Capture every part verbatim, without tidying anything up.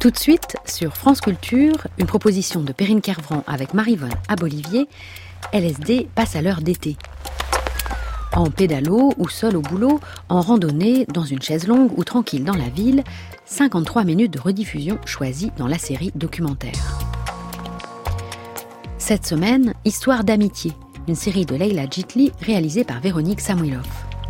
Tout de suite, sur France Culture, une proposition de Perrine Kervran avec Maryvonne Abolivier, L S D passe à l'heure d'été. En pédalo ou seul au boulot, en randonnée, dans une chaise longue ou tranquille dans la ville, cinquante-trois minutes de rediffusion choisies dans la série documentaire. Cette semaine, Histoire d'amitié, une série de Leila Djitli réalisée par Véronique Samuilov.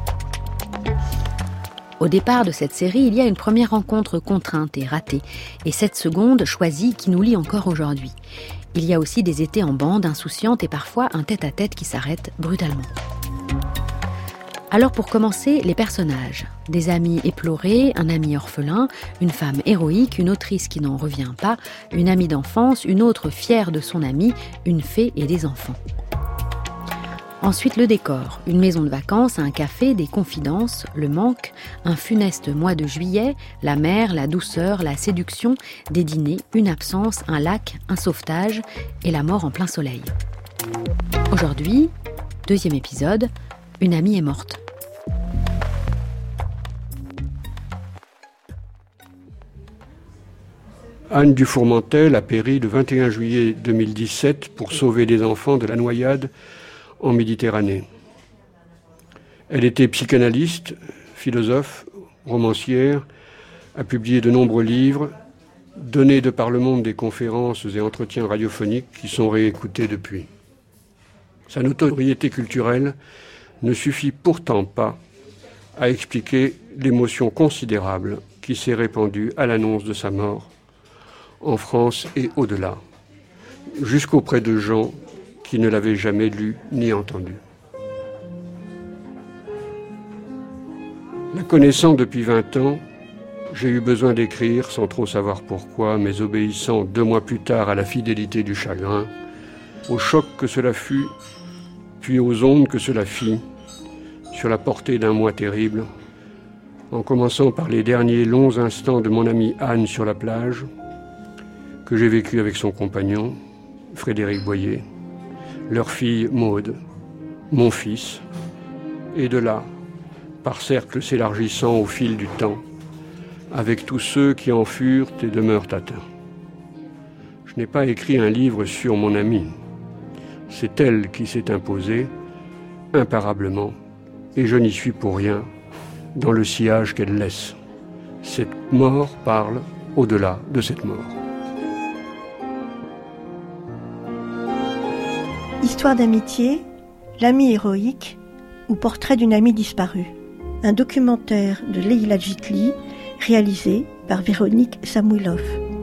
Au départ de cette série, il y a une première rencontre contrainte et ratée, et cette seconde choisie qui nous lie encore aujourd'hui. Il y a aussi des étés en bande, insouciantes et parfois un tête-à-tête qui s'arrête brutalement. Alors pour commencer, les personnages. Des amis éplorés, un ami orphelin, une femme héroïque, une autrice qui n'en revient pas, une amie d'enfance, une autre fière de son ami, une fée et des enfants. Ensuite, le décor. Une maison de vacances, un café, des confidences, le manque, un funeste mois de juillet, la mer, la douceur, la séduction, des dîners, une absence, un lac, un sauvetage et la mort en plein soleil. Aujourd'hui, deuxième épisode, une amie est morte. Anne Dufourmentel a péri le vingt et un juillet deux mille dix-sept pour sauver des enfants de la noyade en Méditerranée. Elle était psychanalyste, philosophe, romancière, a publié de nombreux livres, donné de par le monde des conférences et entretiens radiophoniques qui sont réécoutés depuis. Sa notoriété culturelle ne suffit pourtant pas à expliquer l'émotion considérable qui s'est répandue à l'annonce de sa mort, en France et au-delà, jusqu'auprès de gens qui ne l'avaient jamais lu ni entendu. La connaissant depuis vingt ans, j'ai eu besoin d'écrire sans trop savoir pourquoi, mais obéissant deux mois plus tard à la fidélité du chagrin, au choc que cela fut, puis aux ondes que cela fit, sur la portée d'un mois terrible, en commençant par les derniers longs instants de mon amie Anne sur la plage, que j'ai vécu avec son compagnon, Frédéric Boyer, leur fille Maude, mon fils, et de là, par cercles s'élargissant au fil du temps, avec tous ceux qui en furent et demeurent atteints. Je n'ai pas écrit un livre sur mon amie. C'est elle qui s'est imposée, imparablement, et je n'y suis pour rien, dans le sillage qu'elle laisse. Cette mort parle au-delà de cette mort. Histoire d'amitié, l'ami héroïque ou portrait d'une amie disparue. Un documentaire de Leila Djitli réalisé par Véronique Samuilov.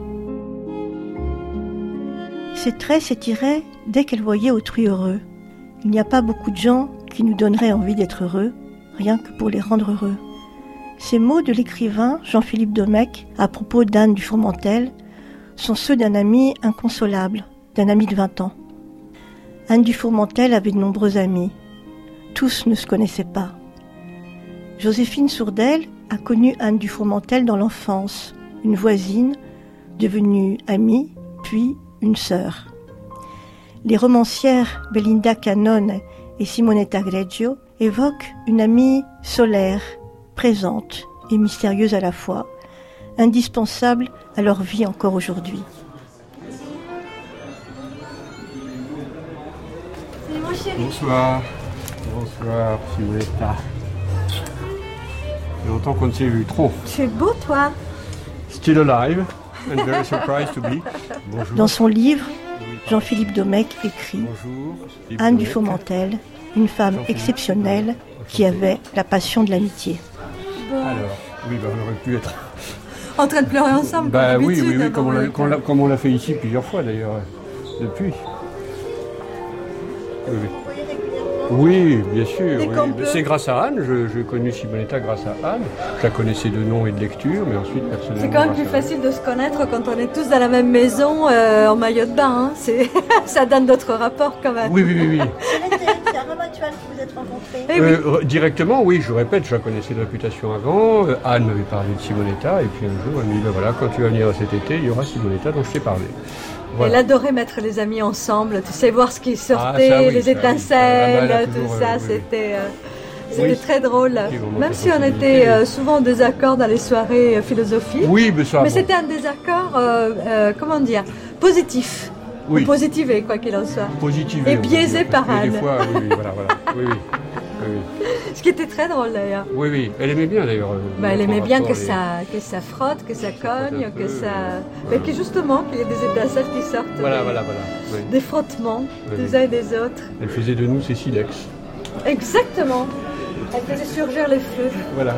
Ses traits s'étiraient dès qu'elle voyait autrui heureux. Il n'y a pas beaucoup de gens qui nous donneraient envie d'être heureux, rien que pour les rendre heureux. Ces mots de l'écrivain Jean-Philippe Domecq à propos d'Anne Dufourmentel sont ceux d'un ami inconsolable, d'un ami de vingt ans. Anne Dufourmentel avait de nombreux amis. Tous ne se connaissaient pas. Joséphine Sourdel a connu Anne Dufourmentel dans l'enfance, une voisine, devenue amie, puis une sœur. Les romancières Belinda Cannon et Simonetta Greggio évoquent une amie solaire, présente et mystérieuse à la fois, indispensable à leur vie encore aujourd'hui. Bonsoir. Bonsoir, Simonetta. Il y a longtemps qu'on ne s'est vu trop. Tu es beau, toi. Still alive and very surprised to be. Bonjour. Dans son livre, Jean-Philippe Domecq écrit Bonjour. Anne Dufourmentel, une femme exceptionnelle qui avait la passion de l'amitié. Bon. Alors, oui, bah, on aurait pu être en train de pleurer ensemble. Bah oui, oui, oui, comme on, l'a, comme, on l'a, comme on l'a fait ici plusieurs fois d'ailleurs, depuis. Oui, oui. Oui, bien sûr. Oui. Peut... C'est grâce à Anne. Je, j'ai connu Simonetta grâce à Anne. Je la connaissais de nom et de lecture, mais ensuite personnellement. C'est quand même plus facile de se connaître quand on est tous dans la même maison euh, en maillot de bain. Hein. C'est... ça donne d'autres rapports quand même. Oui, oui, oui. oui. C'est un homme actuel que vous êtes rencontré. Eh euh, oui. Directement, oui, je répète, je la connaissais de réputation avant. Euh, Anne m'avait parlé de Simonetta, et puis un jour, elle m'a dit, ben voilà, quand tu vas venir cet été, il y aura Simonetta dont je t'ai parlé. Voilà. Elle adorait mettre les amis ensemble, tu sais, voir ce qui sortait, ah, oui, les étecelles, oui. ah, bah, tout toujours, ça, euh, oui, c'était... Euh, C'était oui. très drôle. Même si on était euh, souvent en désaccord dans les soirées euh, philosophiques. Oui, mais ça. Mais bon. c'était un désaccord, euh, euh, comment dire, positif. Oui. Ou positivé, quoi qu'il en soit. Positivé. Et biaisé oui, par Anne. Des fois, oui, oui, voilà, voilà. Oui, oui. Oui, oui. Ce qui était très drôle d'ailleurs. Oui, oui. Elle aimait bien d'ailleurs. Euh, bah, elle aimait bien que, les... ça, que ça frotte, que ça cogne, que peu, ça. Euh, Mais que justement, qu'il y ait des étincelles qui sortent. Voilà, des, voilà, voilà. Oui. Des frottements oui, des oui. uns et des autres. Elle faisait de nous ses silex. Exactement. Elle faisait surgir les feux. Voilà.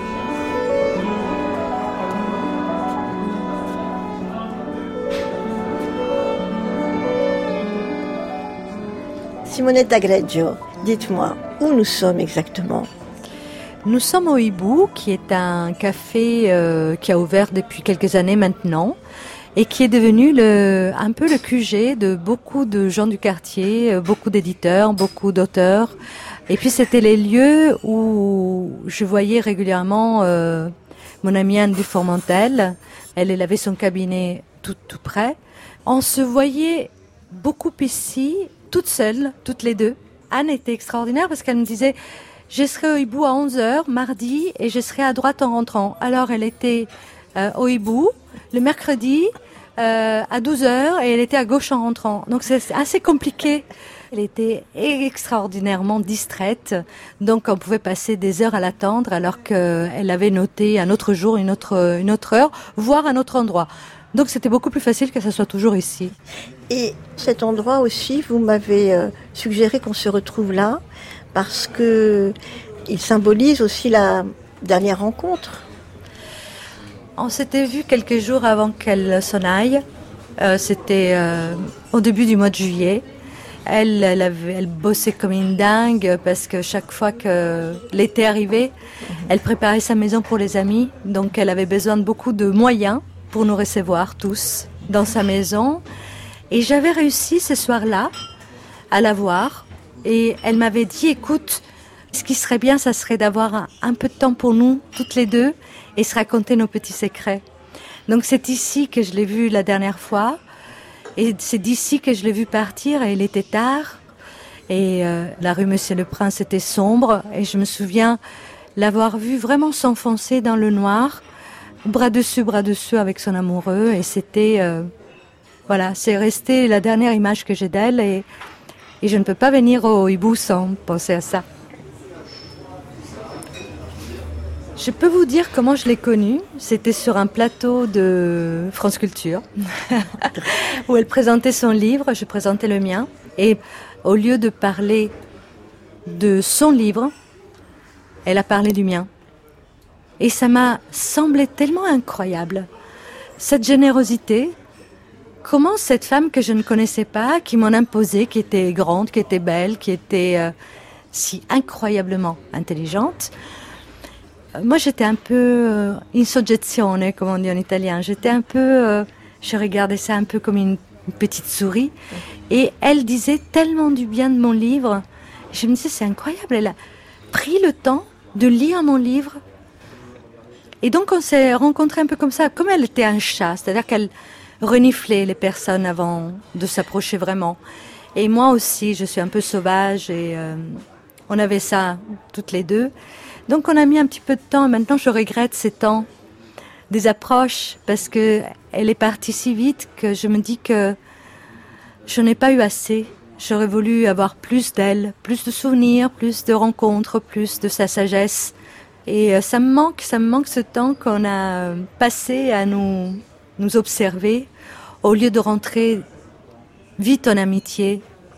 Simonetta d'Agreggio, dites-moi, où nous sommes exactement? Nous sommes au Hibou, qui est un café euh, qui a ouvert depuis quelques années maintenant et qui est devenu le, un peu le Q G de beaucoup de gens du quartier, beaucoup d'éditeurs, beaucoup d'auteurs. Et puis c'était les lieux où je voyais régulièrement euh, mon amie Anne Dufourmentel. Elle, elle avait son cabinet tout, tout près. On se voyait beaucoup ici, toutes seules, toutes les deux. Anne était extraordinaire parce qu'elle me disait « Je serai au Hibou à onze heures mardi et je serai à droite en rentrant ». Alors elle était euh, au Hibou le mercredi euh, à douze heures et elle était à gauche en rentrant. Donc c'est assez compliqué. Elle était extraordinairement distraite, donc on pouvait passer des heures à l'attendre alors qu'elle avait noté un autre jour, une autre, une autre heure, voire un autre endroit. Donc c'était beaucoup plus facile que ça soit toujours ici. Et cet endroit aussi, vous m'avez euh, suggéré qu'on se retrouve là, parce que il symbolise aussi la dernière rencontre. On s'était vu quelques jours avant qu'elle s'en aille. Euh, c'était euh, au début du mois de juillet. Elle, elle, avait, elle bossait comme une dingue parce que chaque fois que l'été arrivait, elle préparait sa maison pour les amis. Donc elle avait besoin de beaucoup de moyens pour nous recevoir tous dans sa maison. Et j'avais réussi ce soir-là à la voir. Et elle m'avait dit, écoute, ce qui serait bien, ça serait d'avoir un, un peu de temps pour nous, toutes les deux, et se raconter nos petits secrets. Donc c'est ici que je l'ai vue la dernière fois. Et c'est d'ici que je l'ai vu partir et il était tard. Et euh, la rue Monsieur le Prince était sombre. Et je me souviens l'avoir vu vraiment s'enfoncer dans le noir, bras dessus, bras dessus avec son amoureux. Et c'était... Euh, voilà, c'est resté la dernière image que j'ai d'elle. Et, et je ne peux pas venir au Hibou sans penser à ça. Je peux vous dire comment je l'ai connue. C'était sur un plateau de France Culture où elle présentait son livre, je présentais le mien. Et au lieu de parler de son livre, elle a parlé du mien. Et ça m'a semblé tellement incroyable. Cette générosité, comment cette femme que je ne connaissais pas, qui m'en imposait, qui était grande, qui était belle, qui était euh, si incroyablement intelligente. Moi, j'étais un peu euh, in soggezione, comme on dit en italien. J'étais un peu, euh, je regardais ça un peu comme une, une petite souris. Et elle disait tellement du bien de mon livre. Je me disais, c'est incroyable. Elle a pris le temps de lire mon livre. Et donc, on s'est rencontrés un peu comme ça, comme elle était un chat. C'est-à-dire qu'elle reniflait les personnes avant de s'approcher vraiment. Et moi aussi, je suis un peu sauvage et euh, on avait ça toutes les deux. Donc on a mis un petit peu de temps. Maintenant, je regrette ces temps des approches parce que elle est partie si vite que je me dis que je n'ai pas eu assez. J'aurais voulu avoir plus d'elle, plus de souvenirs, plus de rencontres, plus de sa sagesse. Et ça me manque, ça me manque ce temps qu'on a passé à nous, nous observer au lieu de rentrer vite en amitié.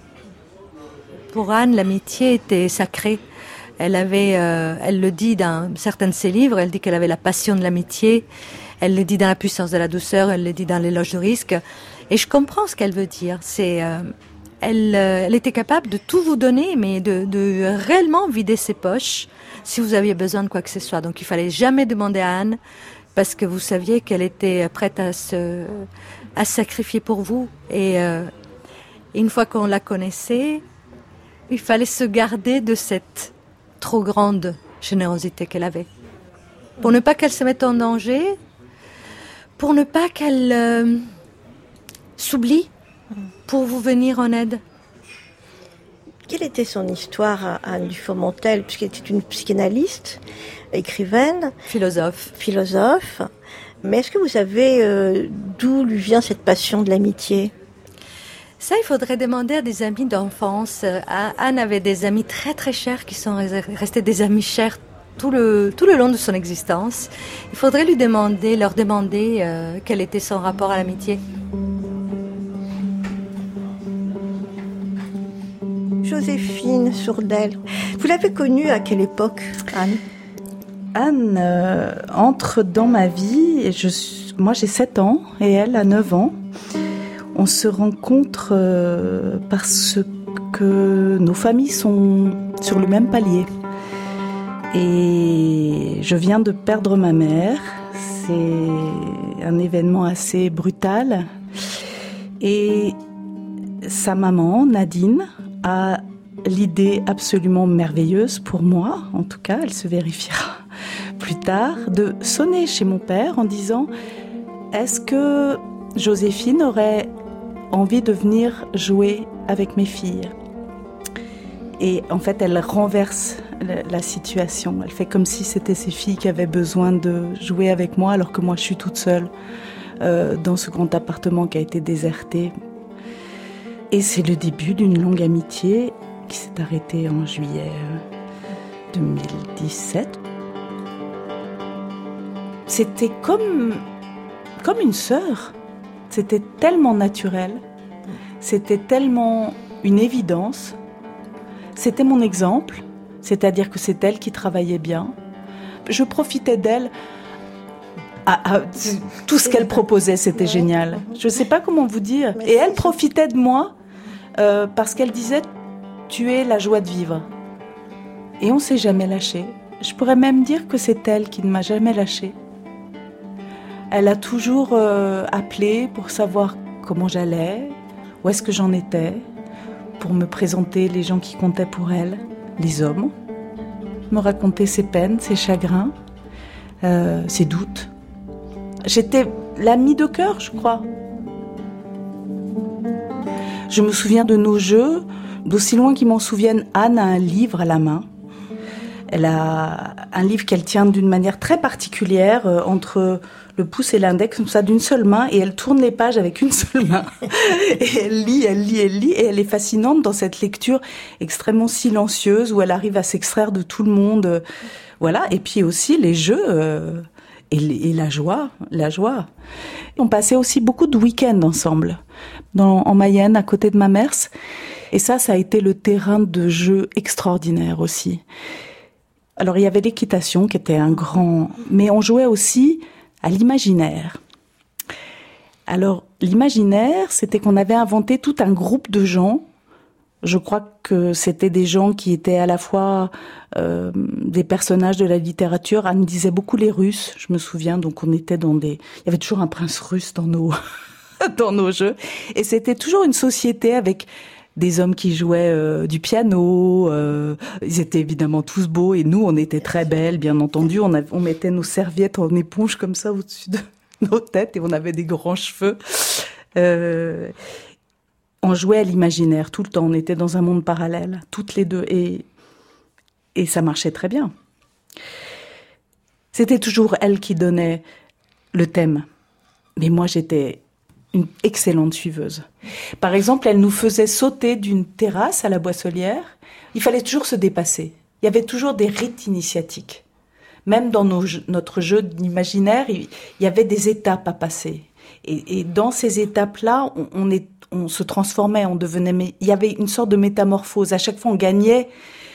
Pour Anne, l'amitié était sacrée. Elle avait, euh, elle le dit dans certains de ses livres, elle dit qu'elle avait la passion de l'amitié, elle le dit dans La puissance de la douceur, elle le dit dans L'éloge du risque. Et je comprends ce qu'elle veut dire. C'est, euh, elle, euh, elle était capable de tout vous donner, mais de, de réellement vider ses poches si vous aviez besoin de quoi que ce soit. Donc il fallait jamais demander à Anne, parce que vous saviez qu'elle était prête à se, à se sacrifier pour vous. Et euh, une fois qu'on la connaissait, il fallait se garder de cette trop grande générosité qu'elle avait. Pour ne pas qu'elle se mette en danger, pour ne pas qu'elle euh, s'oublie, pour vous venir en aide. Quelle était son histoire à Anne Dufourmontel, puisqu'elle était une psychanalyste, écrivaine, philosophe. philosophe. Mais est-ce que vous savez euh, d'où lui vient cette passion de l'amitié ? Ça, il faudrait demander à des amis d'enfance. Anne avait des amis très très chers qui sont restés des amis chers tout le, tout le long de son existence. Il faudrait lui demander, leur demander euh, quel était son rapport à l'amitié. Joséphine Sourdel, vous l'avez connue à quelle époque, Anne ? Anne euh, entre dans ma vie, et je, moi j'ai sept ans et elle a neuf ans. On se rencontre euh, parce que nos familles sont sur le même palier. Et je viens de perdre ma mère. C'est un événement assez brutal. Et sa maman, Nadine, a l'idée absolument merveilleuse, pour moi en tout cas, elle se vérifiera plus tard, de sonner chez mon père en disant « Est-ce que Joséphine aurait envie de venir jouer avec mes filles ?» Et en fait, elle renverse la situation. Elle fait comme si c'était ses filles qui avaient besoin de jouer avec moi, alors que moi, je suis toute seule euh, dans ce grand appartement qui a été déserté. Et c'est le début d'une longue amitié qui s'est arrêtée en juillet deux mille dix-sept. C'était comme, comme une sœur. C'était tellement naturel. C'était tellement une évidence. C'était mon exemple. C'est-à-dire que c'est elle qui travaillait bien. Je profitais d'elle. À, à, tout ce qu'elle proposait, c'était génial. Je ne sais pas comment vous dire. Et elle profitait de moi euh, parce qu'elle disait « Tu es la joie de vivre ». Et on ne s'est jamais lâché. Je pourrais même dire que c'est elle qui ne m'a jamais lâché. Elle a toujours euh, appelé pour savoir comment j'allais, où est-ce que j'en étais, pour me présenter les gens qui comptaient pour elle, les hommes, me raconter ses peines, ses chagrins, euh, ses doutes. J'étais l'amie de cœur, je crois. Je me souviens de nos jeux, d'aussi loin qu'ils m'en souviennent. Anne a un livre à la main. Elle a un livre qu'elle tient d'une manière très particulière, euh, entre le pouce et l'index, comme ça, d'une seule main, et elle tourne les pages avec une seule main. Et elle lit, elle lit, elle lit, et elle est fascinante dans cette lecture extrêmement silencieuse, où elle arrive à s'extraire de tout le monde. Euh, voilà, et puis aussi les jeux... Euh, Et, et la joie, la joie. On passait aussi beaucoup de week-ends ensemble, dans, en Mayenne, à côté de Mamers. Et ça, ça a été le terrain de jeu extraordinaire aussi. Alors, il y avait l'équitation qui était un grand... Mais on jouait aussi à l'imaginaire. Alors, l'imaginaire, c'était qu'on avait inventé tout un groupe de gens. Je crois que c'était des gens qui étaient à la fois euh, des personnages de la littérature. Anne disait beaucoup les Russes, je me souviens. Donc on était dans des... Il y avait toujours un prince russe dans nos, dans nos jeux. Et c'était toujours une société avec des hommes qui jouaient euh, du piano. Euh, ils étaient évidemment tous beaux. Et nous, on était très belles, bien entendu. On, avait, on mettait nos serviettes en éponge comme ça au-dessus de nos têtes. Et on avait des grands cheveux. Euh, On jouait à l'imaginaire tout le temps. On était dans un monde parallèle, toutes les deux. Et, et ça marchait très bien. C'était toujours elle qui donnait le thème. Mais moi, j'étais une excellente suiveuse. Par exemple, elle nous faisait sauter d'une terrasse à la Boisselière. Il fallait toujours se dépasser. Il y avait toujours des rites initiatiques. Même dans nos, notre jeu d'imaginaire, il y avait des étapes à passer. Et, et dans ces étapes-là, on, on est on se transformait, on devenait... Mais il y avait une sorte de métamorphose. À chaque fois, on gagnait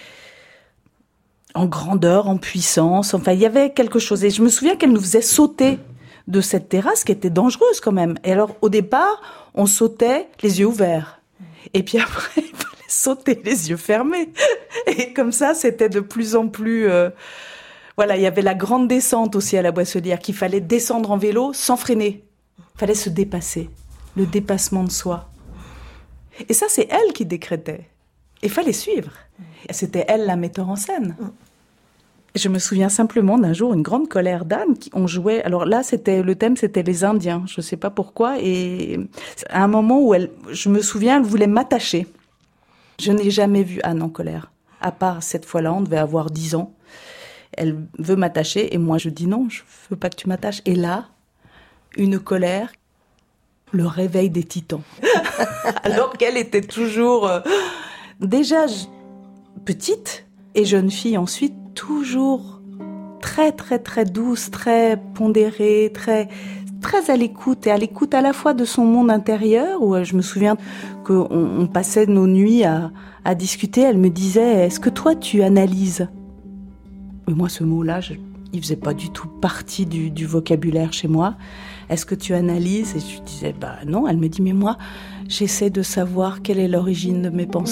en grandeur, en puissance. Enfin, il y avait quelque chose. Et je me souviens qu'elle nous faisait sauter de cette terrasse qui était dangereuse quand même. Et alors, au départ, on sautait les yeux ouverts. Et puis après, il fallait sauter les yeux fermés. Et comme ça, c'était de plus en plus... Euh... Voilà, il y avait la grande descente aussi à la Boisselière, qu'il fallait descendre en vélo sans freiner. Il fallait se dépasser. Le dépassement de soi. Et ça, c'est elle qui décrétait. Il fallait suivre. Et c'était elle la metteur en scène. Je me souviens simplement d'un jour, une grande colère d'Anne, qui on jouait... Alors là, c'était le thème, c'était les Indiens. Je ne sais pas pourquoi. Et à un moment où elle... Je me souviens, elle voulait m'attacher. Je n'ai jamais vu Anne en colère. À part cette fois-là, on devait avoir dix ans. Elle veut m'attacher et moi je dis non, je veux pas que tu m'attaches. Et là, une colère, le réveil des titans. Alors qu'elle était toujours euh, déjà j- petite et jeune fille ensuite, toujours très très très douce, très pondérée, très très à l'écoute, et à l'écoute à la fois de son monde intérieur, où je me souviens qu'on on passait nos nuits à, à discuter. Elle me disait « Est-ce que toi, tu analyses ?» Et moi, ce mot-là, je, il faisait pas du tout partie du, du vocabulaire chez moi. « Est-ce que tu analyses ?» Et je disais « Bah non ». Elle me dit « Mais moi, j'essaie de savoir quelle est l'origine de mes pensées. »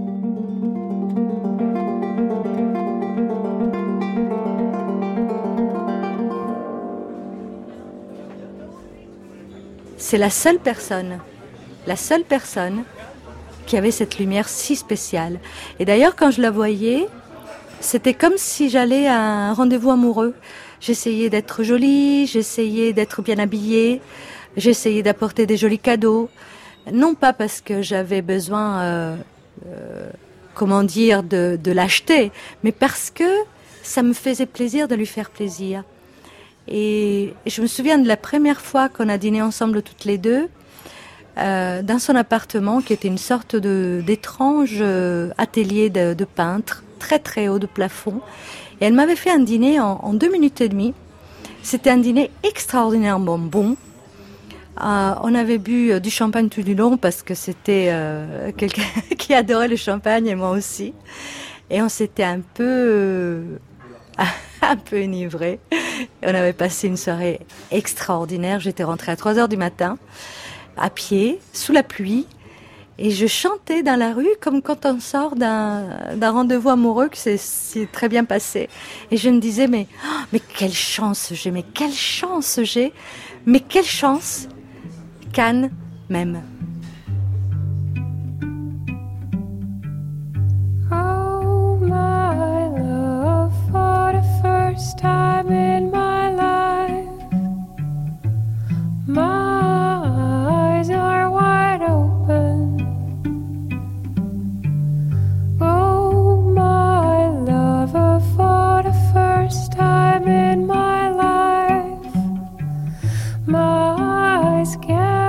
C'est la seule personne, la seule personne qui avait cette lumière si spéciale. Et d'ailleurs, quand je la voyais, c'était comme si j'allais à un rendez-vous amoureux. J'essayais d'être jolie, j'essayais d'être bien habillée, j'essayais d'apporter des jolis cadeaux. Non pas parce que j'avais besoin, euh, euh, comment dire, de, de l'acheter, mais parce que ça me faisait plaisir de lui faire plaisir. Et je me souviens de la première fois qu'on a dîné ensemble toutes les deux, euh, dans son appartement, qui était une sorte de, d'étrange euh, atelier de, de peintre, très très haut de plafond. Et elle m'avait fait un dîner en, en deux minutes et demie. C'était un dîner extraordinairement bon. Euh, on avait bu euh, du champagne tout du long parce que c'était euh, quelqu'un qui adorait le champagne et moi aussi. Et on s'était un peu... Euh, un peu enivrés. On avait passé une soirée extraordinaire. J'étais rentrée à trois heures du matin, à pied, sous la pluie, et je chantais dans la rue comme quand on sort d'un, d'un rendez-vous amoureux que c'est, c'est très bien passé. Et je me disais, mais, oh, mais quelle chance j'ai, mais quelle chance j'ai, mais quelle chance qu'Anne m'aime. First time in my life, my eyes are wide open. Oh, my lover, for the first time in my life, my eyes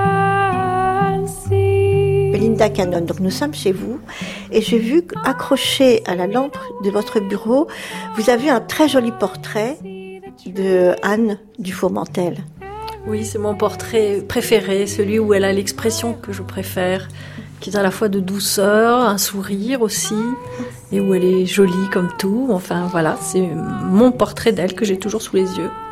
can see. Belinda Cannon, donc nous sommes chez vous et j'ai vu qu'accroché à la lampe de votre bureau, vous avez un très joli portrait de Anne Dufourmentel. Oui, c'est mon portrait préféré, celui où elle a l'expression que je préfère, qui est à la fois de douceur, un sourire aussi, et où elle est jolie comme tout. Enfin voilà, c'est mon portrait d'elle que j'ai toujours sous les yeux.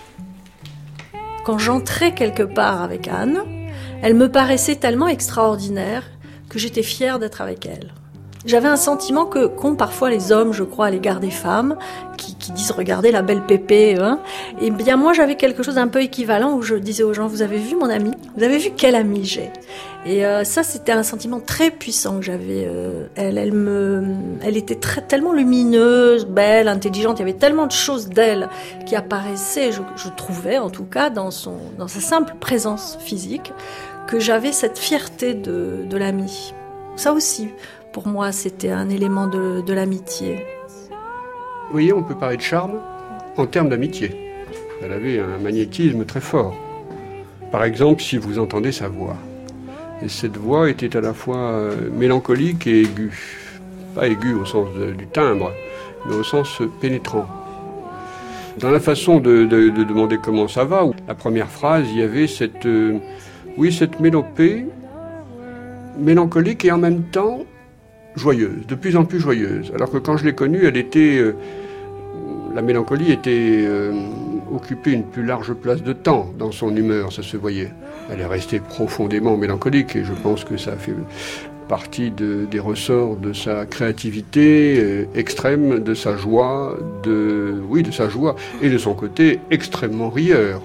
Quand j'entrais quelque part avec Anne, elle me paraissait tellement extraordinaire que j'étais fière d'être avec elle. J'avais un sentiment que qu'ont parfois les hommes, je crois, à l'égard des femmes, qui, qui disent « regardez la belle pépé hein ». Et bien moi, j'avais quelque chose d'un peu équivalent où je disais aux gens « vous avez vu mon amie ? Vous avez vu quelle amie j'ai ?» Et euh, ça, c'était un sentiment très puissant que j'avais. Euh, elle, elle, me, elle était très, tellement lumineuse, belle, intelligente. Il y avait tellement de choses d'elle qui apparaissaient, je, je trouvais en tout cas, dans, son, dans sa simple présence physique, que j'avais cette fierté de, de l'amie. Ça aussi, pour moi, c'était un élément de, de l'amitié. Vous voyez, on peut parler de charme en termes d'amitié. Elle avait un magnétisme très fort. Par exemple, si vous entendez sa voix. Et cette voix était à la fois mélancolique et aiguë. Pas aiguë au sens de, du timbre, mais au sens pénétrant. Dans la façon de, de, de demander comment ça va, la première phrase, il y avait cette, euh, oui, cette mélopée, mélancolique et en même temps joyeuse, de plus en plus joyeuse. Alors que quand je l'ai connue, elle était, euh, la mélancolie était euh, occupée une plus large place de temps dans son humeur, ça se voyait. Elle est restée profondément mélancolique et je pense que ça fait partie de, des ressorts de sa créativité euh, extrême, de sa joie, de, oui, de sa joie et de son côté extrêmement rieur.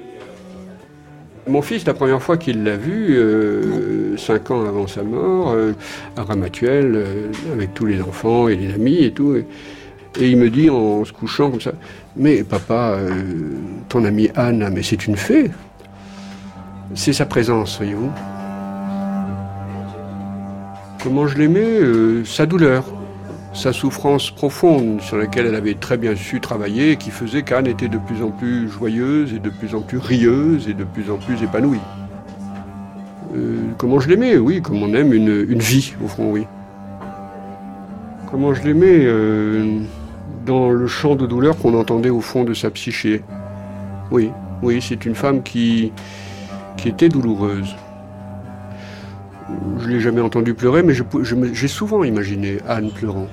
Mon fils, la première fois qu'il l'a vu, euh, cinq ans avant sa mort, euh, à Ramatuelle, euh, avec tous les enfants et les amis et tout, et, et il me dit en se couchant comme ça, « Mais papa, euh, ton amie Anne, mais c'est une fée !» C'est sa présence, voyez-vous. Comment je l'aimais euh, Sa douleur, sa souffrance profonde sur laquelle elle avait très bien su travailler et qui faisait qu'Anne était de plus en plus joyeuse et de plus en plus rieuse et de plus en plus épanouie. Euh, comment je l'aimais, oui, comme on aime une, une vie, au fond, oui. Comment je l'aimais euh, dans le chant de douleur qu'on entendait au fond de sa psyché. Oui, oui, c'est une femme qui, qui était douloureuse. Je ne l'ai jamais entendue pleurer, mais je, je, j'ai souvent imaginé Anne pleurant.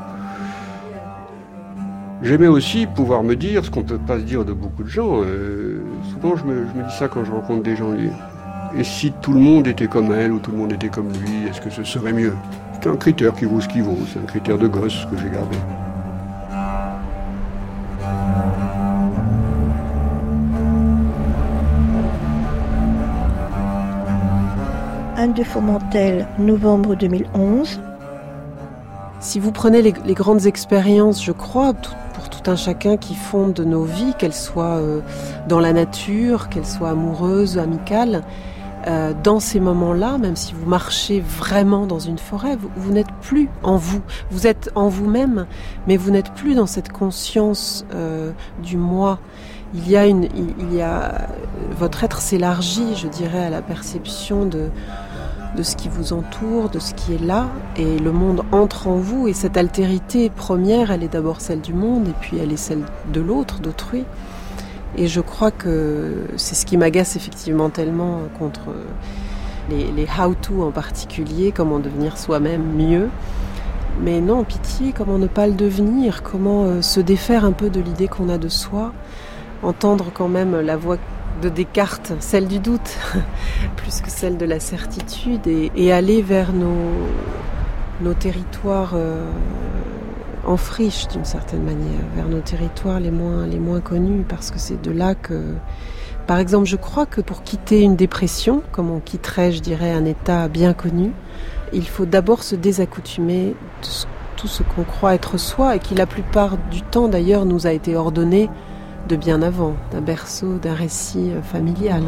J'aimais aussi pouvoir me dire, ce qu'on ne peut pas se dire de beaucoup de gens, euh, souvent je me, je me dis ça quand je rencontre des gens. Et si tout le monde était comme elle ou tout le monde était comme lui, est-ce que ce serait mieux ? C'est un critère qui vaut ce qu'il vaut, c'est un critère de gosse que j'ai gardé. Anne de Fourmentel, novembre deux mille onze. Si vous prenez les, les grandes expériences, je crois, tout, pour tout un chacun qui fondent nos vies, qu'elles soient euh, dans la nature, qu'elles soient amoureuses, amicales, euh, dans ces moments-là, même si vous marchez vraiment dans une forêt, vous, vous n'êtes plus en vous. Vous êtes en vous-même, mais vous n'êtes plus dans cette conscience euh, du moi. Il y a une, il, il y a, votre être s'élargit, je dirais, à la perception de de ce qui vous entoure, de ce qui est là, et le monde entre en vous, et cette altérité première, elle est d'abord celle du monde, et puis elle est celle de l'autre, d'autrui. Et je crois que c'est ce qui m'agace effectivement tellement contre les, les how-to en particulier, comment devenir soi-même mieux. Mais non, pitié, comment ne pas le devenir, comment euh, se défaire un peu de l'idée qu'on a de soi, entendre quand même la voix de Descartes, celle du doute, plus que celle de la certitude, et, et aller vers nos, nos territoires euh, en friche d'une certaine manière, vers nos territoires les moins, les moins connus, parce que c'est de là que... Par exemple, je crois que pour quitter une dépression, comme on quitterait, je dirais, un état bien connu, il faut d'abord se désaccoutumer de tout ce qu'on croit être soi, et qui la plupart du temps d'ailleurs nous a été ordonné de bien avant, d'un berceau, d'un récit familial.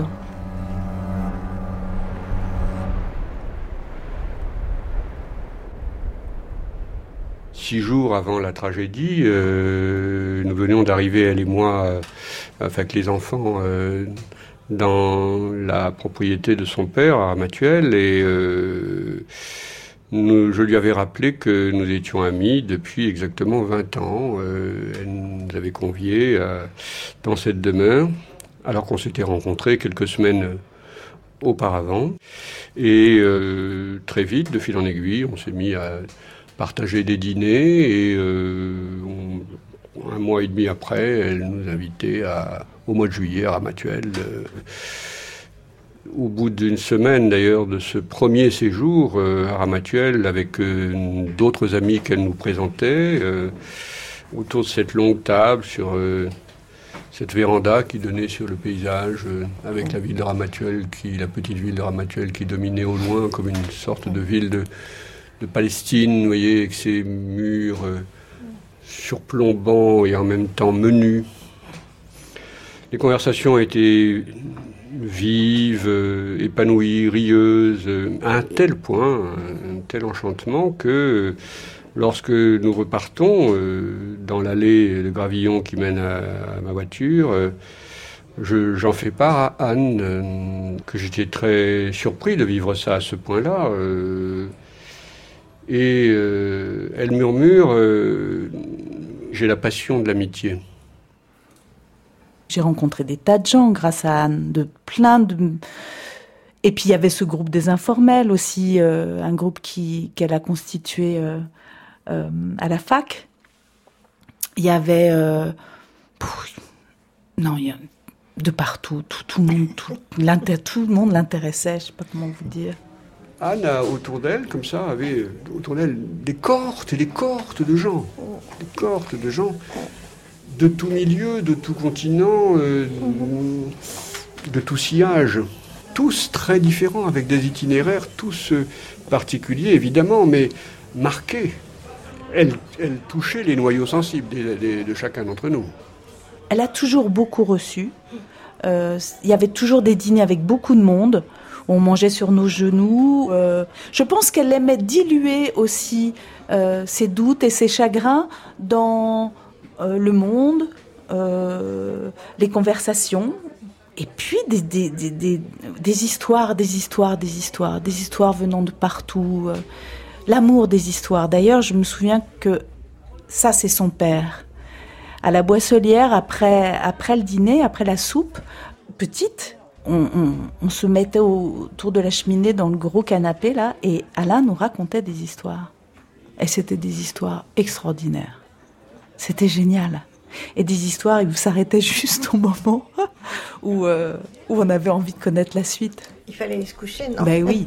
Six jours avant la tragédie, euh, nous venions d'arriver, elle et moi, euh, avec les enfants, euh, dans la propriété de son père, à Ramatuelle, et euh, nous, je lui avais rappelé que nous étions amis depuis exactement vingt ans. Euh, elle nous avait conviés euh, dans cette demeure, alors qu'on s'était rencontrés quelques semaines auparavant. Et euh, très vite, de fil en aiguille, on s'est mis à partager des dîners, et euh, on, un mois et demi après, elle nous invitait à, au mois de juillet à Ramatuelle. Euh, Au bout d'une semaine d'ailleurs de ce premier séjour euh, à Ramatuelle, avec euh, d'autres amis qu'elle nous présentait, euh, autour de cette longue table, sur euh, cette véranda qui donnait sur le paysage, euh, avec la ville de Ramatuelle, qui, la petite ville de Ramatuelle qui dominait au loin comme une sorte de ville de, de Palestine, vous voyez, avec ses murs euh, surplombants et en même temps menus. Les conversations étaient vive, euh, épanouie, rieuse, euh, à un tel point, un, un tel enchantement que euh, lorsque nous repartons euh, dans l'allée de gravillon qui mène à, à ma voiture, euh, je, j'en fais part à Anne, euh, que j'étais très surpris de vivre ça à ce point-là. Euh, et euh, elle murmure euh, « J'ai la passion de l'amitié ». J'ai rencontré des tas de gens grâce à Anne, de plein de... Et puis il y avait ce groupe des informels aussi, euh, un groupe qui, qu'elle a constitué euh, euh, à la fac. Il y avait... Euh... Pff, non, il y a de partout, tout, tout, le monde, tout, tout le monde l'intéressait, je ne sais pas comment vous dire. Anne, autour d'elle, comme ça, avait autour d'elle des cohortes et des cohortes de gens. Des cohortes de gens de tout milieu, de tout continent, euh, de tout sillage. Tous très différents, avec des itinéraires tous particuliers, évidemment, mais marqués. Elle, elle touchait les noyaux sensibles de, de, de chacun d'entre nous. Elle a toujours beaucoup reçu. Euh, il y avait toujours des dîners avec beaucoup de monde, où on mangeait sur nos genoux. Euh, je pense qu'elle aimait diluer aussi euh, ses doutes et ses chagrins dans euh, le monde, euh, les conversations, et puis des, des, des, des, des histoires, des histoires, des histoires, des histoires venant de partout. Euh, l'amour des histoires. D'ailleurs, je me souviens que ça, c'est son père. À la Boisselière, après, après le dîner, après la soupe, petite, on, on, on se mettait autour de la cheminée dans le gros canapé, là, et Alain nous racontait des histoires. Et c'était des histoires extraordinaires. C'était génial. Et des histoires où s'arrêtait juste au moment où, euh, où on avait envie de connaître la suite. Il fallait aller se coucher, non ? Ben oui.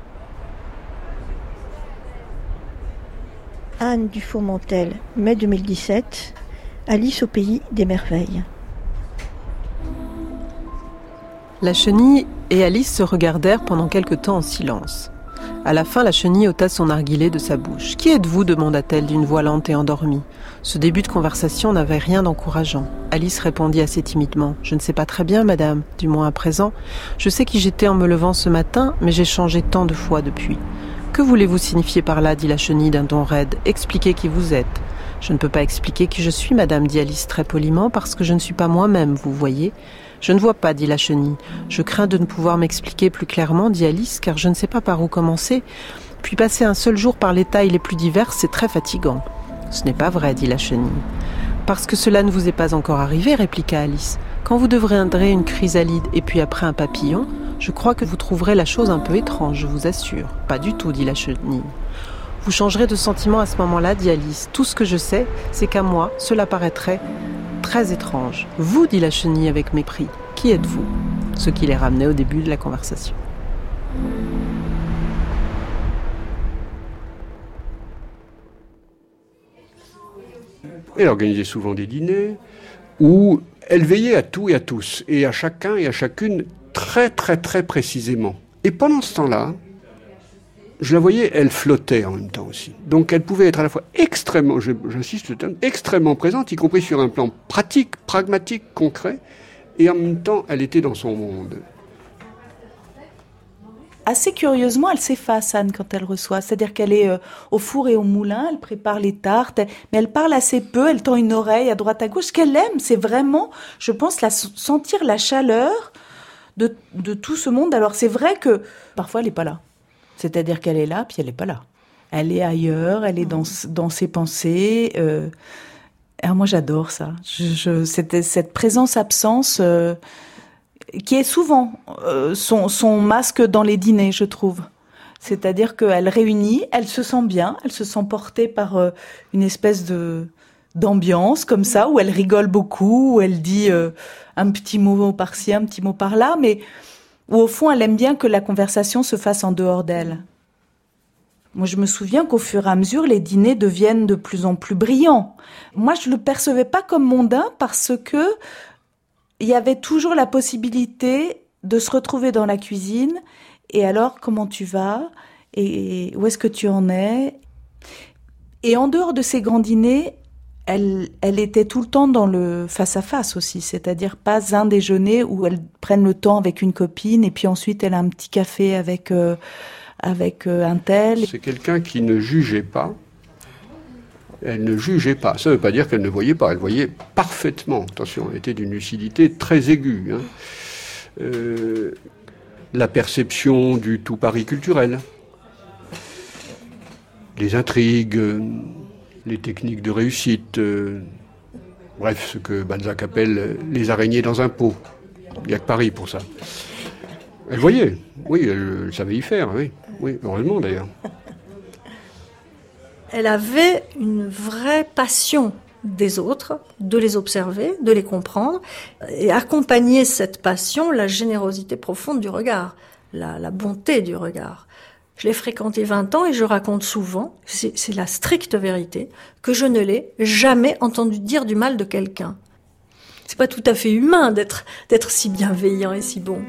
Anne Dufourmontel, mai deux mille dix-sept, Alice au pays des merveilles. La chenille et Alice se regardèrent pendant quelque temps en silence. À la fin, la chenille ôta son narguilé de sa bouche. « Qui êtes-vous » demanda-t-elle d'une voix lente et endormie. Ce début de conversation n'avait rien d'encourageant. Alice répondit assez timidement. « Je ne sais pas très bien, madame, du moins à présent. Je sais qui j'étais en me levant ce matin, mais j'ai changé tant de fois depuis. »« Que voulez-vous signifier par là » dit la chenille d'un ton raide. « Expliquez qui vous êtes. » « Je ne peux pas expliquer qui je suis, madame, dit Alice très poliment, parce que je ne suis pas moi-même, vous voyez. »« Je ne vois pas, dit la chenille. Je crains de ne pouvoir m'expliquer plus clairement, dit Alice, car je ne sais pas par où commencer. Puis passer un seul jour par les tailles les plus diverses, c'est très fatigant. »« Ce n'est pas vrai, dit la chenille. »« Parce que cela ne vous est pas encore arrivé, répliqua Alice. Quand vous deviendrez une chrysalide et puis après un papillon, je crois que vous trouverez la chose un peu étrange, je vous assure. »« Pas du tout, dit la chenille. » Vous changerez de sentiment à ce moment-là, dit Alice. Tout ce que je sais, c'est qu'à moi, cela paraîtrait très étrange. Vous, dit la chenille avec mépris. Qui êtes-vous ? Ce qui les ramenait au début de la conversation. Elle organisait souvent des dîners où elle veillait à tout et à tous, et à chacun et à chacune très très très précisément. Et pendant ce temps-là, je la voyais, elle flottait en même temps aussi. Donc elle pouvait être à la fois extrêmement, j'insiste, extrêmement présente, y compris sur un plan pratique, pragmatique, concret, et en même temps, elle était dans son monde. Assez curieusement, elle s'efface, Anne, quand elle reçoit. C'est-à-dire qu'elle est euh, au four et au moulin, elle prépare les tartes, mais elle parle assez peu, elle tend une oreille à droite à gauche. Ce qu'elle aime, c'est vraiment, je pense, la, sentir la chaleur de, de tout ce monde. Alors c'est vrai que parfois, elle n'est pas là. C'est-à-dire qu'elle est là, puis elle n'est pas là. Elle est ailleurs, elle est dans, dans ses pensées. Euh... Alors moi, j'adore ça. Je, je, cette, cette présence-absence euh, qui est souvent euh, son, son masque dans les dîners, je trouve. C'est-à-dire qu'elle réunit, elle se sent bien, elle se sent portée par euh, une espèce de d'ambiance comme ça, où elle rigole beaucoup, où elle dit euh, un petit mot par-ci, un petit mot par-là, mais où au fond, elle aime bien que la conversation se fasse en dehors d'elle. Moi, je me souviens qu'au fur et à mesure, les dîners deviennent de plus en plus brillants. Moi, je le percevais pas comme mondain parce que il y avait toujours la possibilité de se retrouver dans la cuisine. Et alors, comment tu vas ? Et où est-ce que tu en es ? Et en dehors de ces grands dîners, Elle, elle était tout le temps dans le face-à-face aussi, c'est-à-dire pas un déjeuner où elle prenne le temps avec une copine et puis ensuite elle a un petit café avec, euh, avec euh, un tel. C'est quelqu'un qui ne jugeait pas. Elle ne jugeait pas. Ça ne veut pas dire qu'elle ne voyait pas. Elle voyait parfaitement. Attention, elle était d'une lucidité très aiguë. Hein. Euh, la perception du tout Paris culturel. Les intrigues... les techniques de réussite, euh, bref, ce que Balzac appelle les araignées dans un pot. Il n'y a que Paris pour ça. Elle voyait, oui, elle, elle savait y faire, oui, oui, heureusement d'ailleurs. Elle avait une vraie passion des autres, de les observer, de les comprendre, et accompagner cette passion, la générosité profonde du regard, la, la bonté du regard. Je l'ai fréquenté vingt ans et je raconte souvent, c'est, c'est la stricte vérité, que je ne l'ai jamais entendu dire du mal de quelqu'un. C'est pas tout à fait humain d'être, d'être si bienveillant et si bon.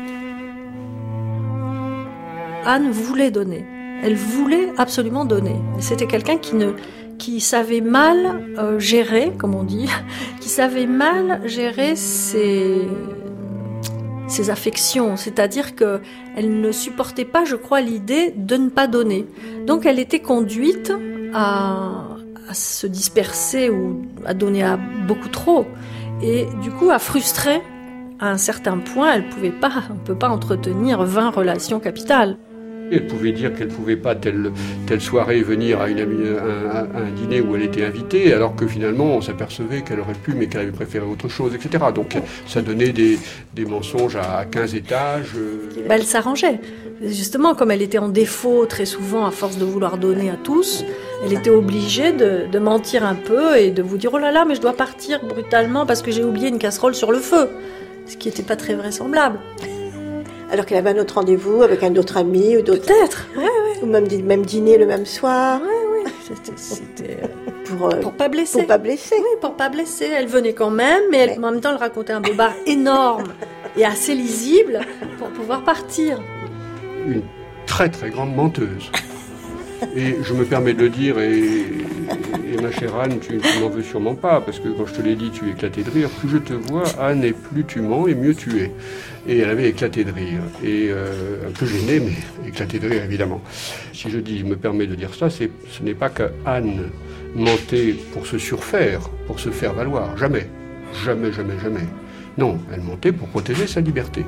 Anne voulait donner. Elle voulait absolument donner. Et c'était quelqu'un qui ne, qui savait mal euh, gérer, comme on dit, qui savait mal gérer ses, ses affections, c'est-à-dire qu'elle ne supportait pas, je crois, l'idée de ne pas donner. Donc elle était conduite à, à se disperser ou à donner à beaucoup trop, et du coup à frustrer à un certain point. Elle pouvait pas, on ne peut pas entretenir vingt relations capitales. Elle pouvait dire qu'elle ne pouvait pas telle, telle soirée venir à, une, à, un, à un dîner où elle était invitée, alors que finalement on s'apercevait qu'elle aurait pu, mais qu'elle avait préféré autre chose, et cetera. Donc ça donnait des, des mensonges à quinze étages. Ben, elle s'arrangeait. Justement, comme elle était en défaut très souvent à force de vouloir donner à tous, elle était obligée de, de mentir un peu et de vous dire « Oh là là, mais je dois partir brutalement parce que j'ai oublié une casserole sur le feu », ce qui n'était pas très vraisemblable. Alors qu'elle avait un autre rendez-vous avec un autre ami ou d'autres... Peut-être, ouais, ouais. Ou même, même dîner le même soir. Ouais, ouais. C'était, c'était pour, euh, pour pas blesser. Pour pas blesser. Oui, pour pas blesser. Elle venait quand même, mais elle, ouais. En même temps, elle racontait un bobard énorme et assez lisible pour pouvoir partir. Une très très grande menteuse. Et je me permets de le dire, et, et ma chère Anne, tu, tu n'en veux sûrement pas, parce que quand je te l'ai dit, tu éclatais de rire. Plus je te vois, Anne, et plus tu mens, et mieux tu es. Et elle avait éclaté de rire. Et euh, un peu gênée, mais éclaté de rire, évidemment. Si je dis, je me permets de dire ça, c'est, ce n'est pas qu'Anne mentait pour se surfaire, pour se faire valoir. Jamais. Jamais, jamais, jamais. Non, elle mentait pour protéger sa liberté.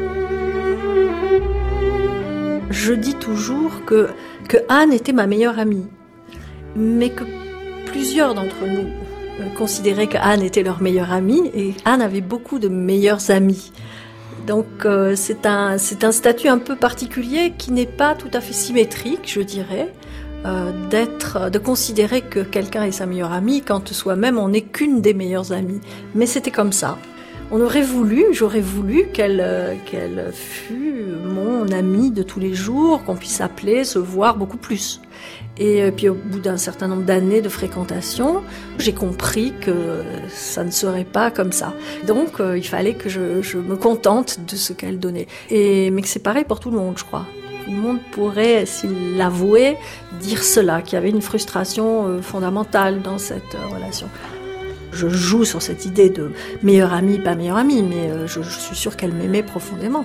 Je dis toujours que, que Anne était ma meilleure amie, mais que plusieurs d'entre nous considéraient qu'Anne était leur meilleure amie, et Anne avait beaucoup de meilleurs amis. Donc euh, c'est un, c'est un statut un peu particulier qui n'est pas tout à fait symétrique, je dirais, euh, d'être, de considérer que quelqu'un est sa meilleure amie quand soi-même on n'est qu'une des meilleures amies. Mais c'était comme ça. On aurait voulu, j'aurais voulu qu'elle, euh, qu'elle fût mon amie de tous les jours, qu'on puisse s'appeler, se voir beaucoup plus. Et euh, puis au bout d'un certain nombre d'années de fréquentation, j'ai compris que ça ne serait pas comme ça. Donc euh, il fallait que je, je me contente de ce qu'elle donnait. Et, mais que c'est pareil pour tout le monde, je crois. Tout le monde pourrait, s'il l'avouait, dire cela, qu'il y avait une frustration euh, fondamentale dans cette euh, relation. Je joue sur cette idée de meilleure amie, pas meilleure amie, mais je, je suis sûre qu'elle m'aimait profondément.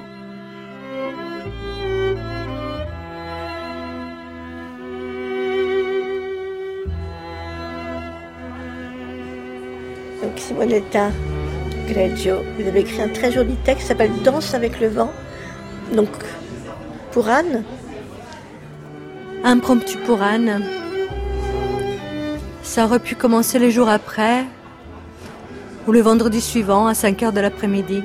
Donc Simonetta Greggio, vous avez écrit un très joli texte qui s'appelle « Danse avec le vent ». Donc, pour Anne. Impromptu pour Anne. Ça aurait pu commencer les jours après, ou le vendredi suivant à cinq heures de l'après-midi.